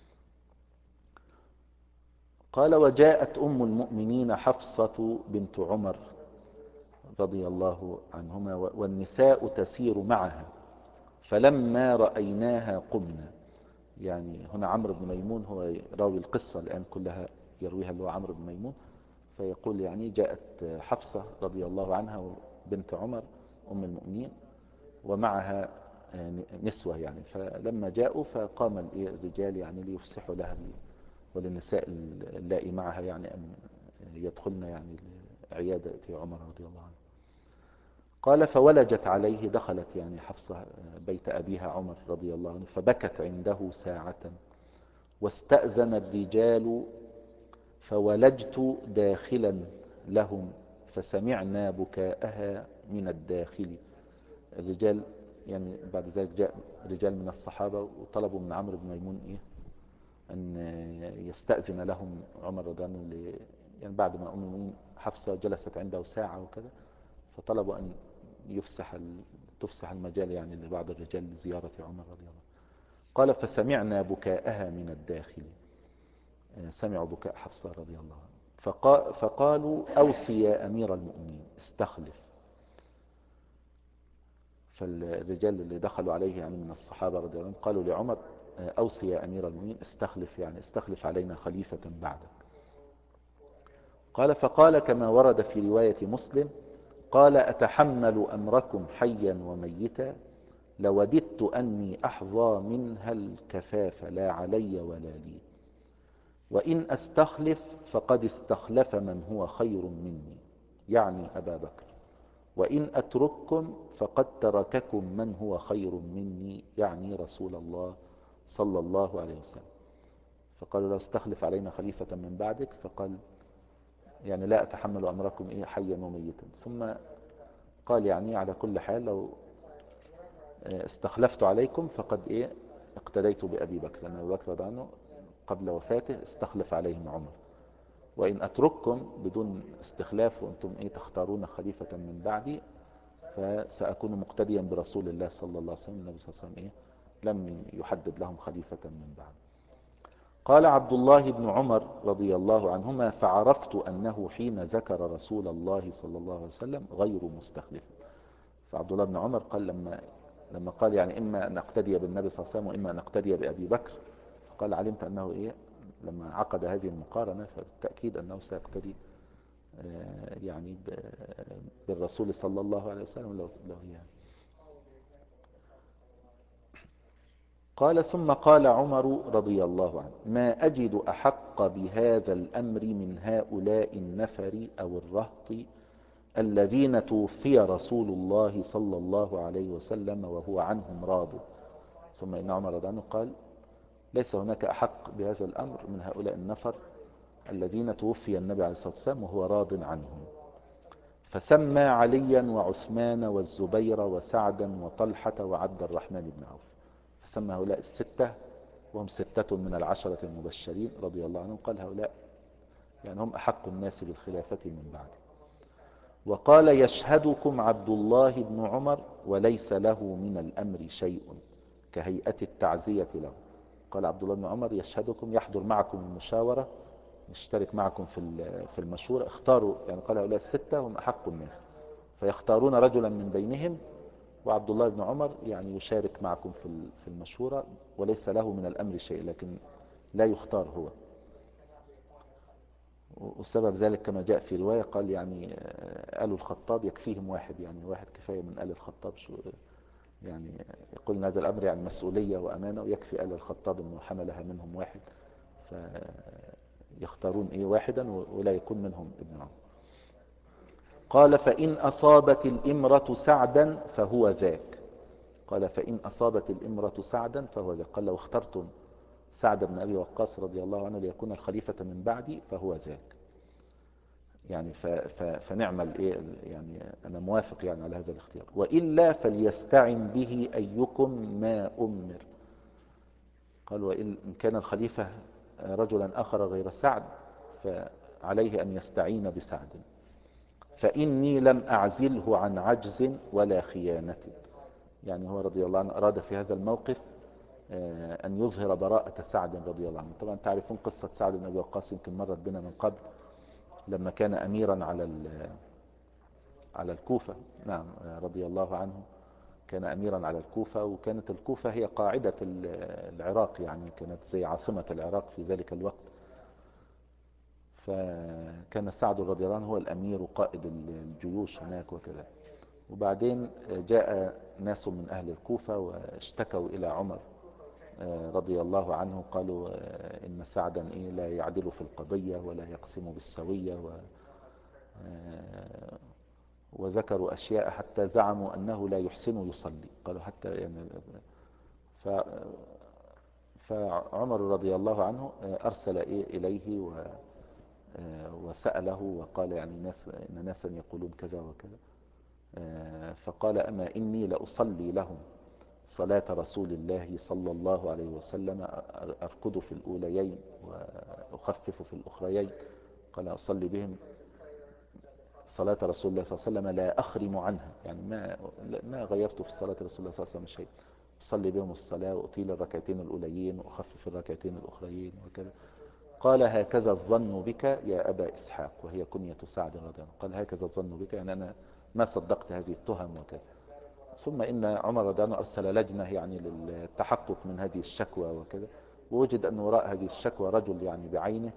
قال وجاءت أم المؤمنين حفصة بنت عمر رضي الله عنهما والنساء تسير معها، فلما رأيناها قمنا. يعني هنا عمرو بن ميمون هو راوي القصة الآن كلها يرويها اللي هو عمرو بن ميمون، فيقول يعني جاءت حفصة رضي الله عنها بنت عمر أم المؤمنين ومعها نسوة يعني، فلما جاءوا فقام الرجال يعني ليفسحوا لها وللنساء اللائي معها يعني أن يدخلن يعني عيادة عمر رضي الله عنه. قال فولجت عليه، دخلت يعني حفصة بيت أبيها عمر رضي الله عنه فبكت عنده ساعة، واستأذن الرجال فولجت داخلا لهم فسمعنا بكاءها من الداخل. الرجال يعني بعد ذلك جاء رجال من الصحابة وطلبوا من عمرو بن ميمون إيه أن يستأذن لهم عمر رضي الله عنه، يعني بعد ما أم المؤمنين حفصة جلست عنده ساعة وكذا، فطلبوا أن يفسح ال- تفسح المجال يعني لبعض الرجال لزيارة عمر رضي الله عنه. قال فسمعنا بكاءها من الداخل، آه، سمعوا بكاء حفصة رضي الله عنها، فقا فقالوا أوصي يا أمير المؤمنين استخلف. فالرجال اللي دخلوا عليه يعني من الصحابة رضي الله عنهم قالوا لعمر آه، أوصي يا أمير المؤمنين استخلف، يعني استخلف علينا خليفة بعدك. قال فقال كما ورد في رواية مسلم قال أتحمل أمركم حيا وميتا لوددت أني أحظى منها الكفاف لا علي ولا لي، وإن أستخلف فقد استخلف من هو خير مني يعني أبا بكر، وإن أترككم فقد ترككم من هو خير مني يعني رسول الله صلى الله عليه وسلم. فقالوا لو استخلف علينا خليفة من بعدك، فقال يعني لا أتحمل أمركم إيه حيا وميتا. ثم قال يعني على كل حال لو استخلفت عليكم فقد إيه اقتديت بأبي بكر، لأن أبي بكر رضي عنه قبل وفاته استخلف عليهم عمر، وإن أترككم بدون استخلاف وأنتم إيه تختارون خليفة من بعدي فسأكون مقتديا برسول الله صلى الله عليه وسلم. النبي صلى الله عليه وسلم إيه لم يحدد لهم خليفة من بعد. قال عبد الله بن عمر رضي الله عنهما فعرفت أنه حين ذكر رسول الله صلى الله عليه وسلم غير مستخلف. فعبد الله بن عمر قال لما لما قال يعني إما أن أقتدي بالنبي صلى الله عليه وسلم وإما أن أقتدي بأبي بكر، قال علمت أنه إيه لما عقد هذه المقارنة فبالتأكيد أنه سيقتدي يعني بالرسول صلى الله عليه وسلم لو لو هي. قال ثم قال عمر رضي الله عنه ما أجد أحق بهذا الأمر من هؤلاء النفر أو الرهط الذين توفي رسول الله صلى الله عليه وسلم وهو عنهم راض. ثم إن عمر رضي الله عنه قال ليس هناك أحق بهذا الأمر من هؤلاء النفر الذين توفي النبي عليه الصلاة والسلام وهو راض عنهم. فسمى عليا وعثمان والزبير وسعدا وطلحة وعبد الرحمن بن عوف، فسمى هؤلاء الستة وهم ستة من العشرة المبشرين رضي الله عنهم، قال هؤلاء يعني هم أحق الناس بالخلافة من بعد. وقال يشهدكم عبد الله بن عمر وليس له من الأمر شيء كهيئة التعزية له. قال عبد الله بن عمر يشهدكم يحضر معكم المشاورة يشترك معكم في في المشورة، اختاروا يعني قال هؤلاء الستة هم أحق الناس فيختارون رجلا من بينهم، وعبد الله بن عمر يعني يشارك معكم في في المشورة وليس له من الأمر شيء، لكن لا يختار هو. والسبب ذلك كما جاء في رواية قال يعني آل الخطاب يكفيهم واحد، يعني واحد كفاية من آل الخطاب شو يعني يقول هذا الأمر يعني مسؤولية وأمانة ويكفي آل الخطاب أنه حملها منهم واحد، فيختارون إيه واحدا ولا يكون منهم ابن عمر. قال فإن أصابت الإمرة سعدا فهو ذاك. قال فإن أصابت الإمرة سعدا فهو ذاك. قال لو اخترتم سعد بن أبي وقاص رضي الله عنه ليكون الخليفة من بعدي فهو ذاك، يعني فنعمل إيه يعني أنا موافق يعني على هذا الاختيار، وإلا فليستعن به أيكم ما أمر. قال وإن كان الخليفة رجلا آخر غير سعد فعليه أن يستعين بسعد، فإني لم أعزله عن عجز ولا خيانة. يعني هو رضي الله عنه أراد في هذا الموقف أن يظهر براءة سعد رضي الله عنه. طبعا تعرفون قصة سعد بن أبي وقاص يمكن مرت بنا من قبل لما كان أميرا على على الكوفة. نعم رضي الله عنه كان أميرا على الكوفة، وكانت الكوفة هي قاعدة العراق، يعني كانت زي عاصمة العراق في ذلك الوقت. فكان سعد رضي الله عنه هو الأمير وقائد الجيوش هناك وكذا. وبعدين جاء ناس من أهل الكوفة واشتكوا إلى عمر رضي الله عنه، قالوا إن سعدا إيه لا يعدل في القضية ولا يقسم بالسوية و وذكروا أشياء حتى زعموا أنه لا يحسن يصلي. قالوا حتى يعني ف فعمر رضي الله عنه أرسل إيه إليه و وسأله وقال يعني ناس إن ناسا يقولون كذا وكذا، فقال أما إني لأصلي لهم صلاة رسول الله صلى الله عليه وسلم أركض في الأوليين وأخفف في الأخريين. قال أصلي بهم صلاة رسول الله صلى الله عليه وسلم لا أخرم عنها، يعني ما ما غيرت في صلاة رسول الله صلى الله عليه وسلم شيء، أصلي بهم الصلاة وأطيل الركعتين الأوليين وأخفف الركعتين الأخريين وكذا. قال هكذا الظن بك يا أبا إسحاق، وهي كنية سعد رضي الله عنه. قال هكذا الظن بك، يعني أنا ما صدقت هذه التهم وكذا. ثم إن عمر رضي الله عنه أرسل لجنة يعني للتحقق من هذه الشكوى وكذا، ووجد أن وراء هذه الشكوى رجل يعني بعينه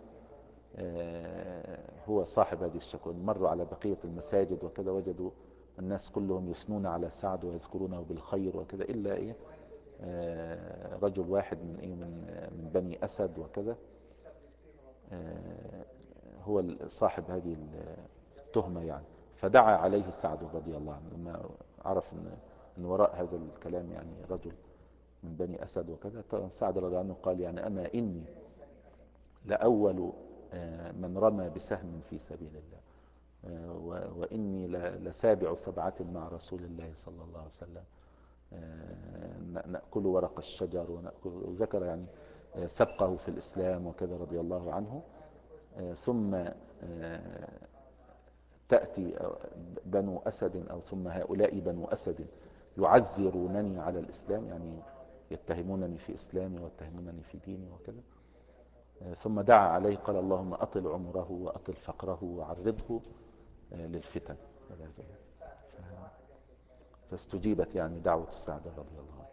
هو صاحب هذه الشكوى. مروا على بقية المساجد وكذا، وجدوا الناس كلهم يثنون على سعد ويذكرونه بالخير وكذا، إلا إيه رجل واحد من إيه من من بني أسد وكذا هو صاحب هذه التهمة يعني. فدعا عليه سعد رضي الله عنه لما عرف أن أن وراء هذا الكلام يعني رجل من بني أسد وكذا. سعد رضي الله عنه قال يعني أما إني لأول من رمى بسهم في سبيل الله، وإني لسابع سبعة مع رسول الله صلى الله عليه وسلم، نأكل ورق الشجر ونأكل، وذكر يعني سبقه في الإسلام وكذا رضي الله عنه. ثم تأتي بنو أسد أو ثم هؤلاء بنو أسد يعزرونني على الإسلام، يعني يتهمونني في إسلامي ويتهمونني في ديني وكذا. ثم دعا عليه قال اللهم أطل عمره وأطل فقره وعرضه للفتن، فاستجيبت يعني دعوة سعد رضي الله عنه.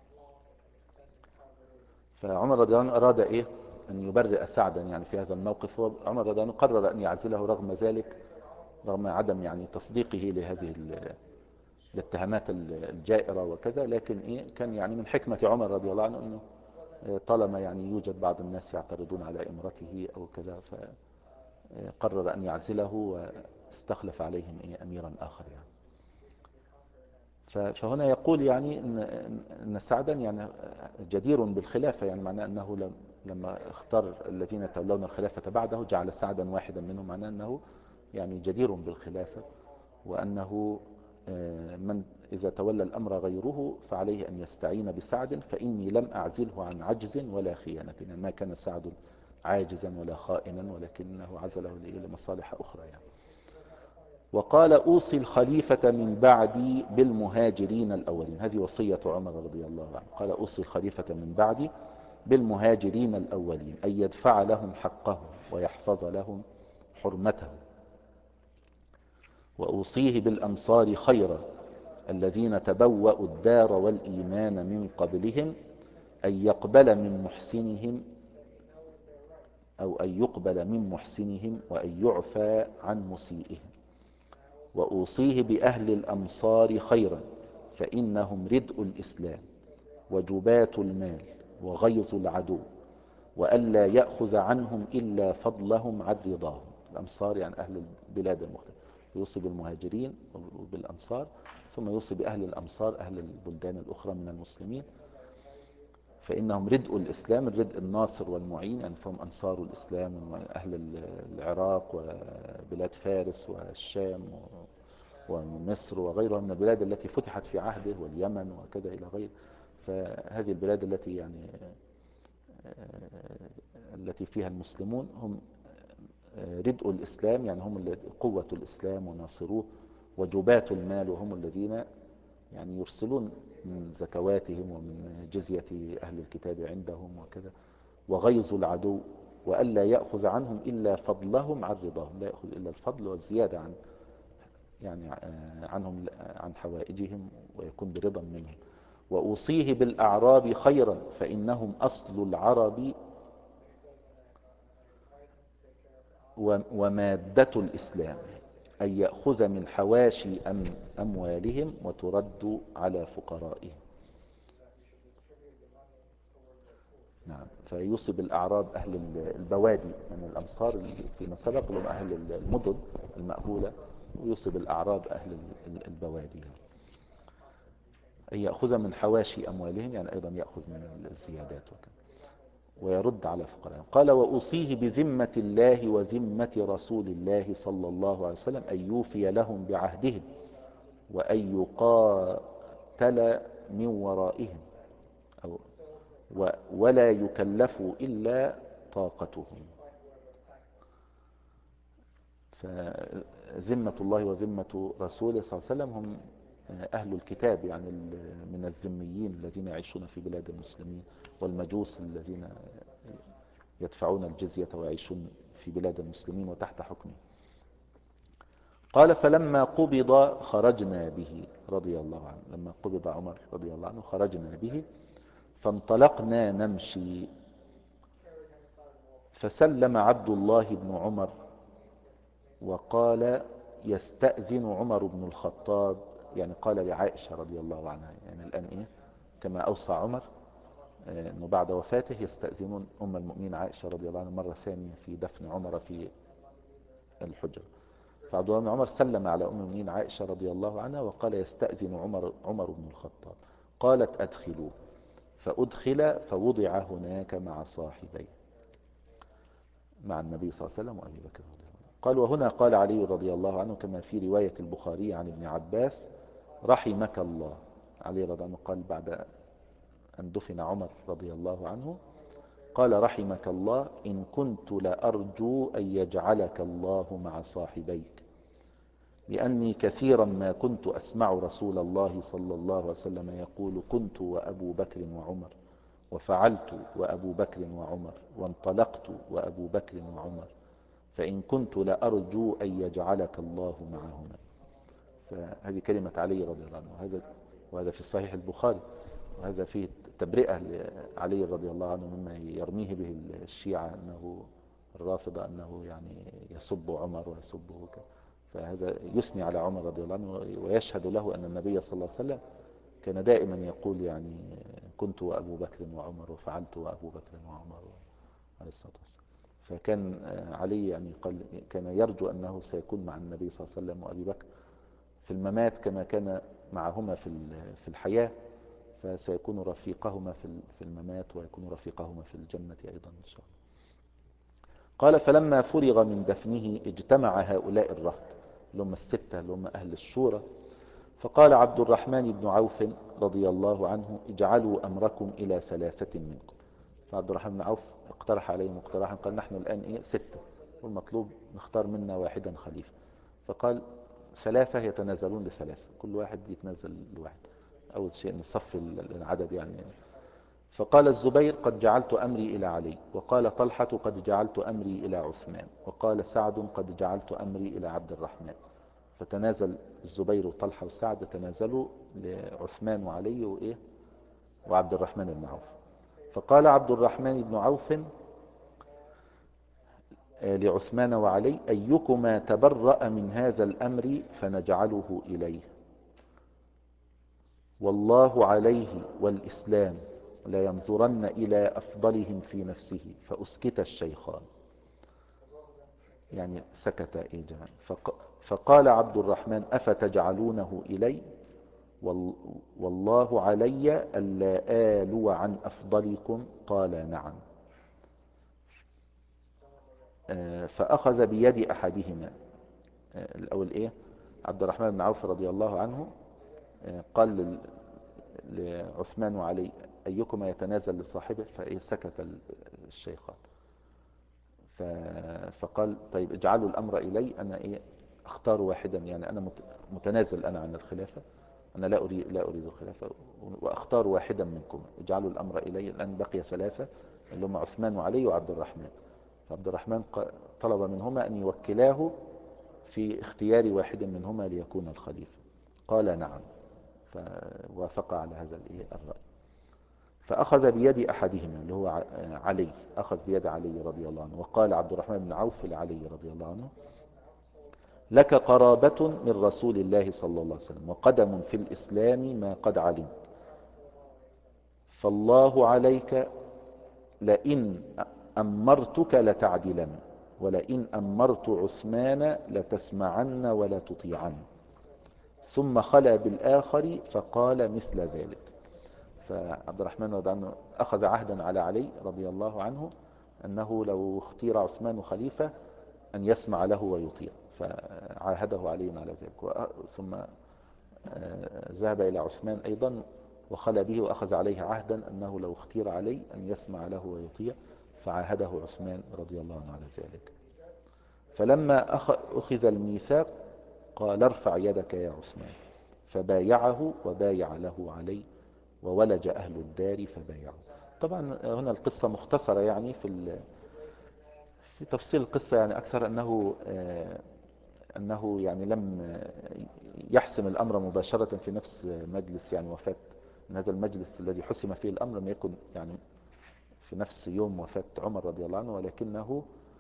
فعمر رضي الله عنه أراد إيه أن يبرئ سعدا يعني في هذا الموقف. عمر رضي الله عنه قرر أن يعزله رغم ذلك، رغم عدم يعني تصديقه لهذه الاتهامات الجائرة وكذا. لكن إيه كان يعني من حكمة عمر رضي الله عنه أنه طالما يعني يوجد بعض الناس يعترضون على إمرته أو كذا، فقرر أن يعزله واستخلف عليهم إيه أميرا آخر يعني. فهنا يقول يعني إن, إن سعدا يعني جدير بالخلافة، يعني معناه أنه لما اختار الذين يتولون الخلافة بعده جعل سعدا واحدا منهم، معناه أنه يعني جدير بالخلافة، وأنه من إذا تولى الأمر غيره فعليه أن يستعين بسعد، فإني لم أعزله عن عجز ولا خيانة، يعني ما كان سعد عاجزا ولا خائنا، ولكنه عزله لمصالح أخرى يعني. وقال أوصي الخليفة من بعدي بالمهاجرين الأولين، هذه وصية عمر رضي الله عنه. قال أوصي الخليفة من بعدي بالمهاجرين الأولين أن يدفع لهم حقهم ويحفظ لهم حرمتهم، وأوصيه بالأنصار خيرا الذين تبوأوا الدار والإيمان من قبلهم أن يقبل من محسنهم أو أن يقبل من محسنهم وأن يعفى عن مسيئهم. وأوصيه بأهل الأمصار خيرا فإنهم ردء الإسلام وجبات المال وغيظ العدو، وألا يأخذ عنهم إلا فضلهم عن رضاهم. الأمصار يعني أهل البلاد المختلفة، يوصي بالمهاجرين وبالأنصار، ثم يوصي بأهل الأمصار أهل البلدان الأخرى من المسلمين، فإنهم ردء الإسلام، الردء الناصر والمعين، يعني فهم أنصار الإسلام أهل العراق وبلاد فارس والشام ومصر وغيرها من البلاد التي فتحت في عهده، واليمن وكذا إلى غير. فهذه البلاد التي يعني التي فيها المسلمون هم ردء الإسلام، يعني هم قوة الإسلام وناصروه، وجبات المال وهم الذين يعني يرسلون من زكواتهم ومن جزية أهل الكتاب عندهم وكذا، وغيظ العدو، وألا يأخذ عنهم إلا فضلهم عن رضاهم، لا يأخذ إلا الفضل والزيادة عن يعني عنهم عن حوائجهم، ويكون برضا منهم. وأوصيه بالأعراب خيرا فإنهم أصل العرب ومادة الإسلام، أن يأخذ من حواشي أم أموالهم وترد على فقرائهم. نعم. فيوصي بالأعراب أهل البوادي من الأمصار فيما سبق لهم أهل المدن المأهولة، ويوصي بالأعراب أهل البوادي أن يأخذ من حواشي أموالهم، يعني أيضا يأخذ من الزيادات وكذا، ويرد على فقرائهم. قال وأوصيه بذمة الله وذمة رسول الله صلى الله عليه وسلم أن يوفي لهم بعهدهم وأن يقاتل من ورائهم أو ولا يكلفوا إلا طاقتهم. ذمة الله وذمة رسوله صلى الله عليه وسلم هم أهل الكتاب، يعني من الذميين الذين يعيشون في بلاد المسلمين، والمجوس الذين يدفعون الجزية ويعيشون في بلاد المسلمين وتحت حكمه. قال فلما قبض خرجنا به رضي الله عنه، لما قبض عمر رضي الله عنه خرجنا به فانطلقنا نمشي، فسلم عبد الله بن عمر وقال يستأذن عمر بن الخطاب، يعني قال لعائشة رضي الله عنها، يعني الآن إيه كما أوصى عمر أنه بعد وفاته يستأذنون أم المؤمنين عائشة رضي الله عنها مرة ثانية في دفن عمر في الحجرة. فعبد الله بن عمر سلم على أم المؤمنين عائشة رضي الله عنها وقال يستأذن عمر, عمر بن الخطاب. قالت أدخلوه، فأدخل فوضع هناك مع صاحبيه، مع النبي صلى الله عليه وسلم وأبي بكر رضي الله عنه. قال وهنا قال علي رضي الله عنه كما في رواية البخاري عن ابن عباس رحمك الله. علي رضي الله عنه قال بعد أن دفن عمر رضي الله عنه قال رحمك الله إن كنت لأرجو أن يجعلك الله مع صاحبيك، لأني كثيرا ما كنت أسمع رسول الله صلى الله عليه وسلم يقول كنت وأبو بكر وعمر، وفعلت وأبو بكر وعمر، وانطلقت وأبو بكر وعمر، فإن كنت لأرجو أن يجعلك الله معهما. فهذه كلمة علي رضي الله عنه، وهذا, وهذا في الصحيح البخاري، وهذا فيه تبرئة لعلي رضي الله عنه مما يرميه به الشيعة أنه الرافضة أنه يعني يسب عمر ويسبه كذا. فهذا يثني على عمر رضي الله عنه ويشهد له أن النبي صلى الله عليه وسلم كان دائما يقول يعني كنت وأبو بكر وعمر وفعلت وأبو بكر وعمر عليه الصلاة والسلام. فكان علي يعني قال كان يرجو أنه سيكون مع النبي صلى الله عليه وسلم وأبي بكر في الممات كما كان معهما في الحياة، فسيكون رفيقهما في الممات ويكون رفيقهما في الجنة أيضا إن شاء الله. قال فلما فرغ من دفنه اجتمع هؤلاء الرهط اللي هم الستة اللي هم أهل الشورى، فقال عبد الرحمن بن عوف رضي الله عنه اجعلوا أمركم إلى ثلاثة منكم. فعبد الرحمن بن عوف اقترح عليهم اقتراحا، قال نحن الآن إيه ستة والمطلوب نختار منا واحدا خليفة، فقال ثلاثة يتنازلون لثلاثة، كل واحد يتنازل لواحد، أول شيء نصف العدد يعني. فقال الزبير قد جعلت أمري إلى علي، وقال طلحة قد جعلت أمري إلى عثمان، وقال سعد قد جعلت أمري إلى عبد الرحمن. فتنازل الزبير وطلحة وسعد تنازلوا لعثمان وعلي وإيه وعبد الرحمن بن عوف. فقال عبد الرحمن بن عوف لعثمان وعلي أيكما تبرأ من هذا الأمر فنجعله إليه، والله عليه والإسلام لا ينظرن إلى أفضلهم في نفسه. فأسكت الشيخان، يعني سكت إيجابا. فقال عبد الرحمن أفتجعلونه إلي والله علي ألا آلو عن أفضلكم؟ قال نعم. فأخذ بيد أحدهما، الأول إيه عبد الرحمن بن عوف رضي الله عنه قال لعثمان وعلي أيكما يتنازل لصاحبه، فسكت الشيخان. فقال طيب اجعلوا الأمر إلي، أنا إيه اختار واحدا، يعني أنا متنازل أنا عن الخلافة، أنا لا أريد, لا أريد الخلافة وأختار واحدا منكم، اجعلوا الأمر إلي. الآن بقي ثلاثة اللي هم عثمان وعلي وعبد الرحمن. فعبد الرحمن طلب منهما أن يوكلاه في اختيار واحد منهما ليكون الخليفة. قال نعم، فوافق على هذا الرأي. فأخذ بيد أحدهما اللي هو علي، أخذ بيد علي رضي الله عنه، وقال عبد الرحمن بن عوف لعلي رضي الله عنه لك قرابة من رسول الله صلى الله عليه وسلم وقدم في الإسلام ما قد علمت، فالله عليك لئن أمرتك لتعدلن، ولئن أمرت عثمان لتسمعن ولا تطيعن. ثم خلى بالآخر فقال مثل ذلك. فعبد الرحمن رضي الله عنه أخذ عهدا على علي رضي الله عنه أنه لو اختير عثمان خليفة أن يسمع له ويطيع، فعاهده علي على ذلك. ثم ذهب إلى عثمان أيضا وخلى به وأخذ عليه عهدا أنه لو اختير علي أن يسمع له ويطيع، فعاهده عثمان رضي الله عنه على ذلك. فلما أخذ الميثاق قال ارفع يدك يا عثمان، فبايعه وبايع له علي، وولج أهل الدار فبايعوا. طبعا هنا القصة مختصرة يعني في في تفصيل القصة، يعني أكثر أنه أنه يعني لم يحسم الأمر مباشرة في نفس مجلس يعني وفاة. إن هذا المجلس الذي حسم فيه الأمر لم يكن يعني في نفس يوم وفاة عمر رضي الله عنه، ولكنه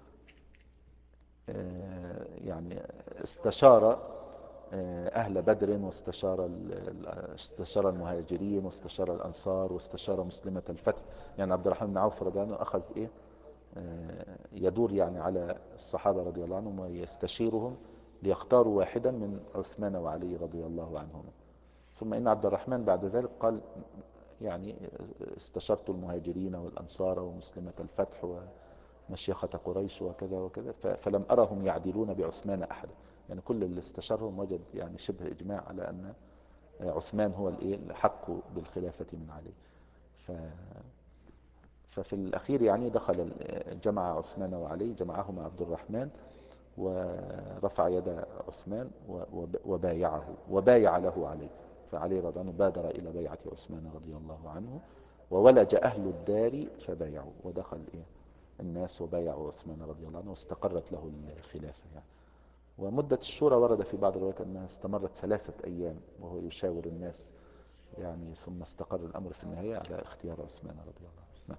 يعني استشار أهل بدر، واستشار استشار المهاجرين، واستشار الأنصار، واستشار مسلمة الفتح. يعني عبد الرحمن بن عوف رضي الله عنه أخذ إيه يدور يعني على الصحابة رضي الله عنهم ويستشيرهم ليختاروا واحدا من عثمان وعلي رضي الله عنهما. ثم إن عبد الرحمن بعد ذلك قال يعني استشرت المهاجرين والأنصار ومسلمة الفتح ومشيخة قريش وكذا وكذا، فلم أرهم يعدلون بعثمان أحدا. يعني كل اللي استشارهم وجد يعني شبه إجماع على أن عثمان هو الحق بالخلافة من علي. ف ففي الأخير يعني دخل جمع عثمان وعلي، جمعهما عبد الرحمن ورفع يد عثمان وبايعه وبايع له علي. فعلي رضي الله عنه بادر إلى بيعة عثمان رضي الله عنه، وولج أهل الدار فبايعوا، ودخل إيه الناس وبايعوا عثمان رضي الله عنه، واستقرت له الخلافة يعني. ومدة الشورى ورد في بعض الروايات أنها استمرت ثلاثة أيام وهو يشاور الناس يعني، ثم استقر الأمر في النهاية على اختيار عثمان رضي الله عنه. نعم.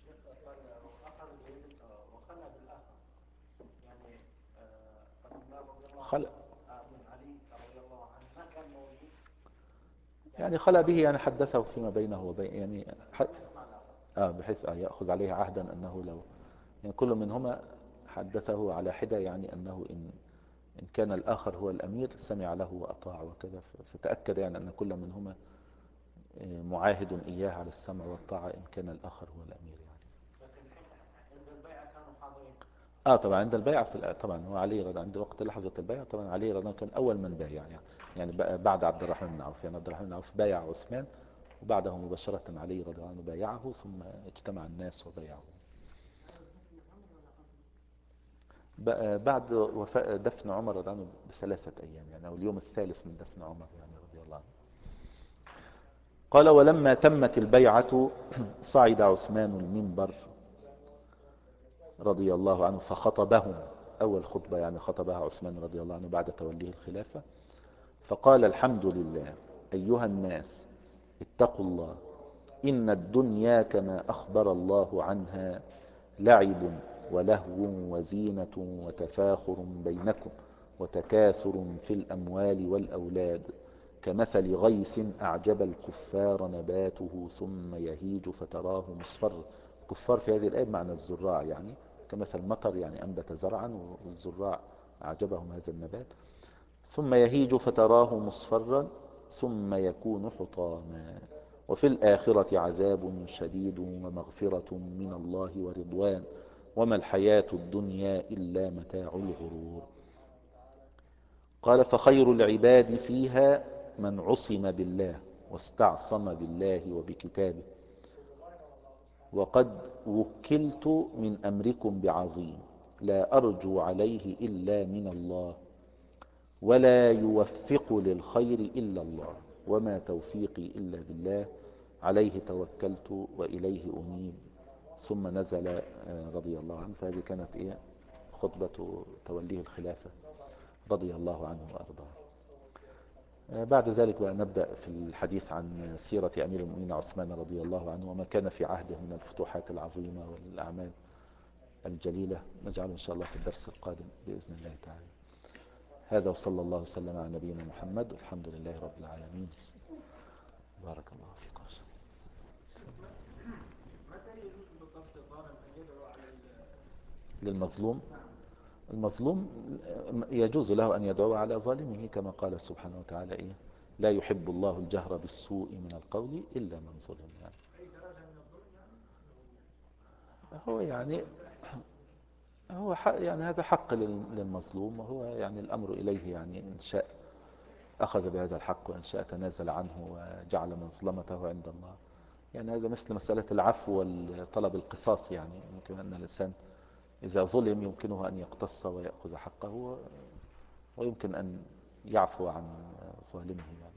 خلق يعني خلى به يعني حدثه فيما بينه وبين يعني حد آه بحيث آه يأخذ عليه عهدا أنه لو يعني كل منهما حدثه على حدة، يعني أنه إن إن كان الآخر هو الأمير سمع له وأطاع وكذا، فتأكد يعني أن كل منهما معاهد إياه على السمع والطاعة إن كان الآخر هو الأمير يعني. اه طبعا عند البيعة في طبعا هو علي رضي عند وقت لحظة البيعة، طبعا علي رضي كان أول من بايع يعني يعني بعد عبد الرحمن بن عوف. يعني عبد الرحمن بن عوف بايع عثمان، وبعده مباشرة علي رضي الله عنه بايعه، ثم اجتمع الناس وبايعه. بعد وفاة دفن عمر رضي الله عنه بثلاثة أيام يعني، أو اليوم الثالث من دفن عمر يعني رضي الله عنه. قال ولما تمت البيعة صعد عثمان المنبر رضي الله عنه فخطبهم. أول خطبة يعني خطبها عثمان رضي الله عنه بعد توليه الخلافة، فقال الحمد لله أيها الناس اتقوا الله، إن الدنيا كما أخبر الله عنها لعب ولهو وزينة وتفاخر بينكم وتكاثر في الأموال والأولاد، كمثل غيث أعجب الكفار نباته ثم يهيج فتراه مصفر. الكفار في هذه الآية معنى الزراع، يعني كمثل مطر يعني أنبت زرعا والزراع أعجبهم هذا النبات، ثم يهيج فتراه مصفرا ثم يكون حطاما، وفي الآخرة عذاب شديد ومغفرة من الله ورضوان، وما الحياة الدنيا إلا متاع الغرور. قال فخير العباد فيها من عصم بالله واستعصم بالله وبكتابه، وقد وكلت من أمركم بعظيم لا أرجو عليه إلا من الله، ولا يوفق للخير إلا الله، وما توفيقي إلا بالله، عليه توكلت وإليه أنيب. ثم نزل رضي الله عنه. فهذه كانت إيه خطبة توليه الخلافة رضي الله عنه وأرضاه. بعد ذلك بقى نبدأ في الحديث عن سيرة أمير المؤمنين عثمان رضي الله عنه وما كان في عهده من الفتوحات العظيمة والأعمال الجليلة. نجعله إن شاء الله في الدرس القادم بإذن الله تعالى. هذا وصلى الله وسلم على نبينا محمد والحمد لله رب العالمين. بارك الله فيكم. متى يجوز بالضبط الظالم أن يدعو على للمظلوم؟ المظلوم يجوز له أن يدعو على ظالمه كما قال سبحانه وتعالى إيه لا يحب الله الجهر بالسوء من القول إلا من ظلم. يعني أي درجة من الظلم يعني؟ هو يعني هو حق يعني هذا حق للمظلوم، وهو يعني الأمر إليه يعني إن شاء أخذ بهذا الحق وإن شاء تنازل عنه وجعل مظلمته عند الله. يعني هذا مثل مسألة العفو وطلب القصاص. يعني يمكن أن الإنسان إذا ظلم يمكنه أن يقتص ويأخذ حقه، ويمكن أن يعفو عن ظالمه يعني.